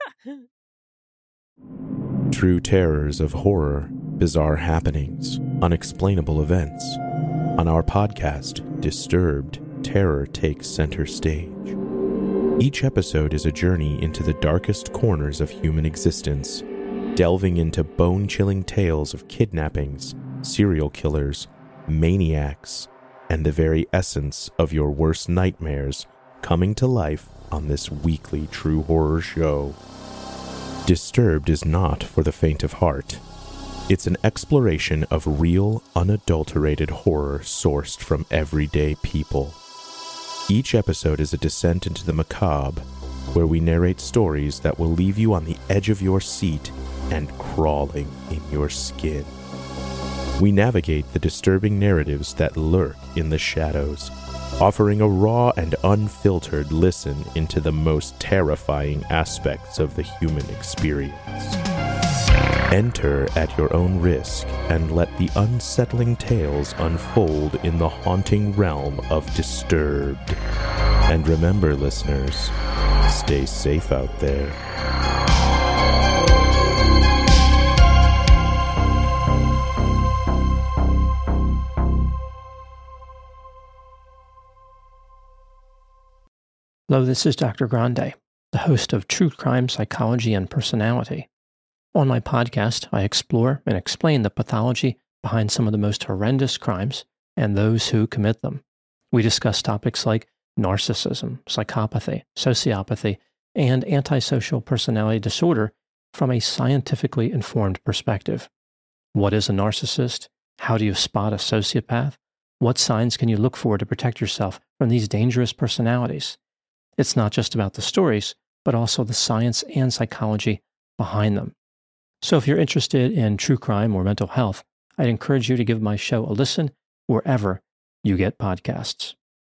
[SPEAKER 18] True terrors of horror, bizarre happenings, unexplainable events. On our podcast, Disturbed, terror takes center stage. Each episode is a journey into the darkest corners of human existence, delving into bone-chilling tales of kidnappings, serial killers, maniacs, and the very essence of your worst nightmares coming to life on this weekly true horror show. Disturbed is not for the faint of heart. It's an exploration of real, unadulterated horror sourced from everyday people. Each episode is a descent into the macabre, where we narrate stories that will leave you on the edge of your seat and crawling in your skin. We navigate the disturbing narratives that lurk in the shadows, offering a raw and unfiltered listen into the most terrifying aspects of the human experience. Enter at your own risk and let the unsettling tales unfold in the haunting realm of Disturbed. And remember, listeners, stay safe out there.
[SPEAKER 19] Hello, this is Doctor Grande, the host of True Crime Psychology and Personality. On my podcast, I explore and explain the pathology behind some of the most horrendous crimes and those who commit them. We discuss topics like narcissism, psychopathy, sociopathy, and antisocial personality disorder from a scientifically informed perspective. What is a narcissist? How do you spot a sociopath? What signs can you look for to protect yourself from these dangerous personalities? It's not just about the stories, but also the science and psychology behind them. So if you're interested in true crime or mental health, I'd encourage you to give my show a listen wherever you get podcasts.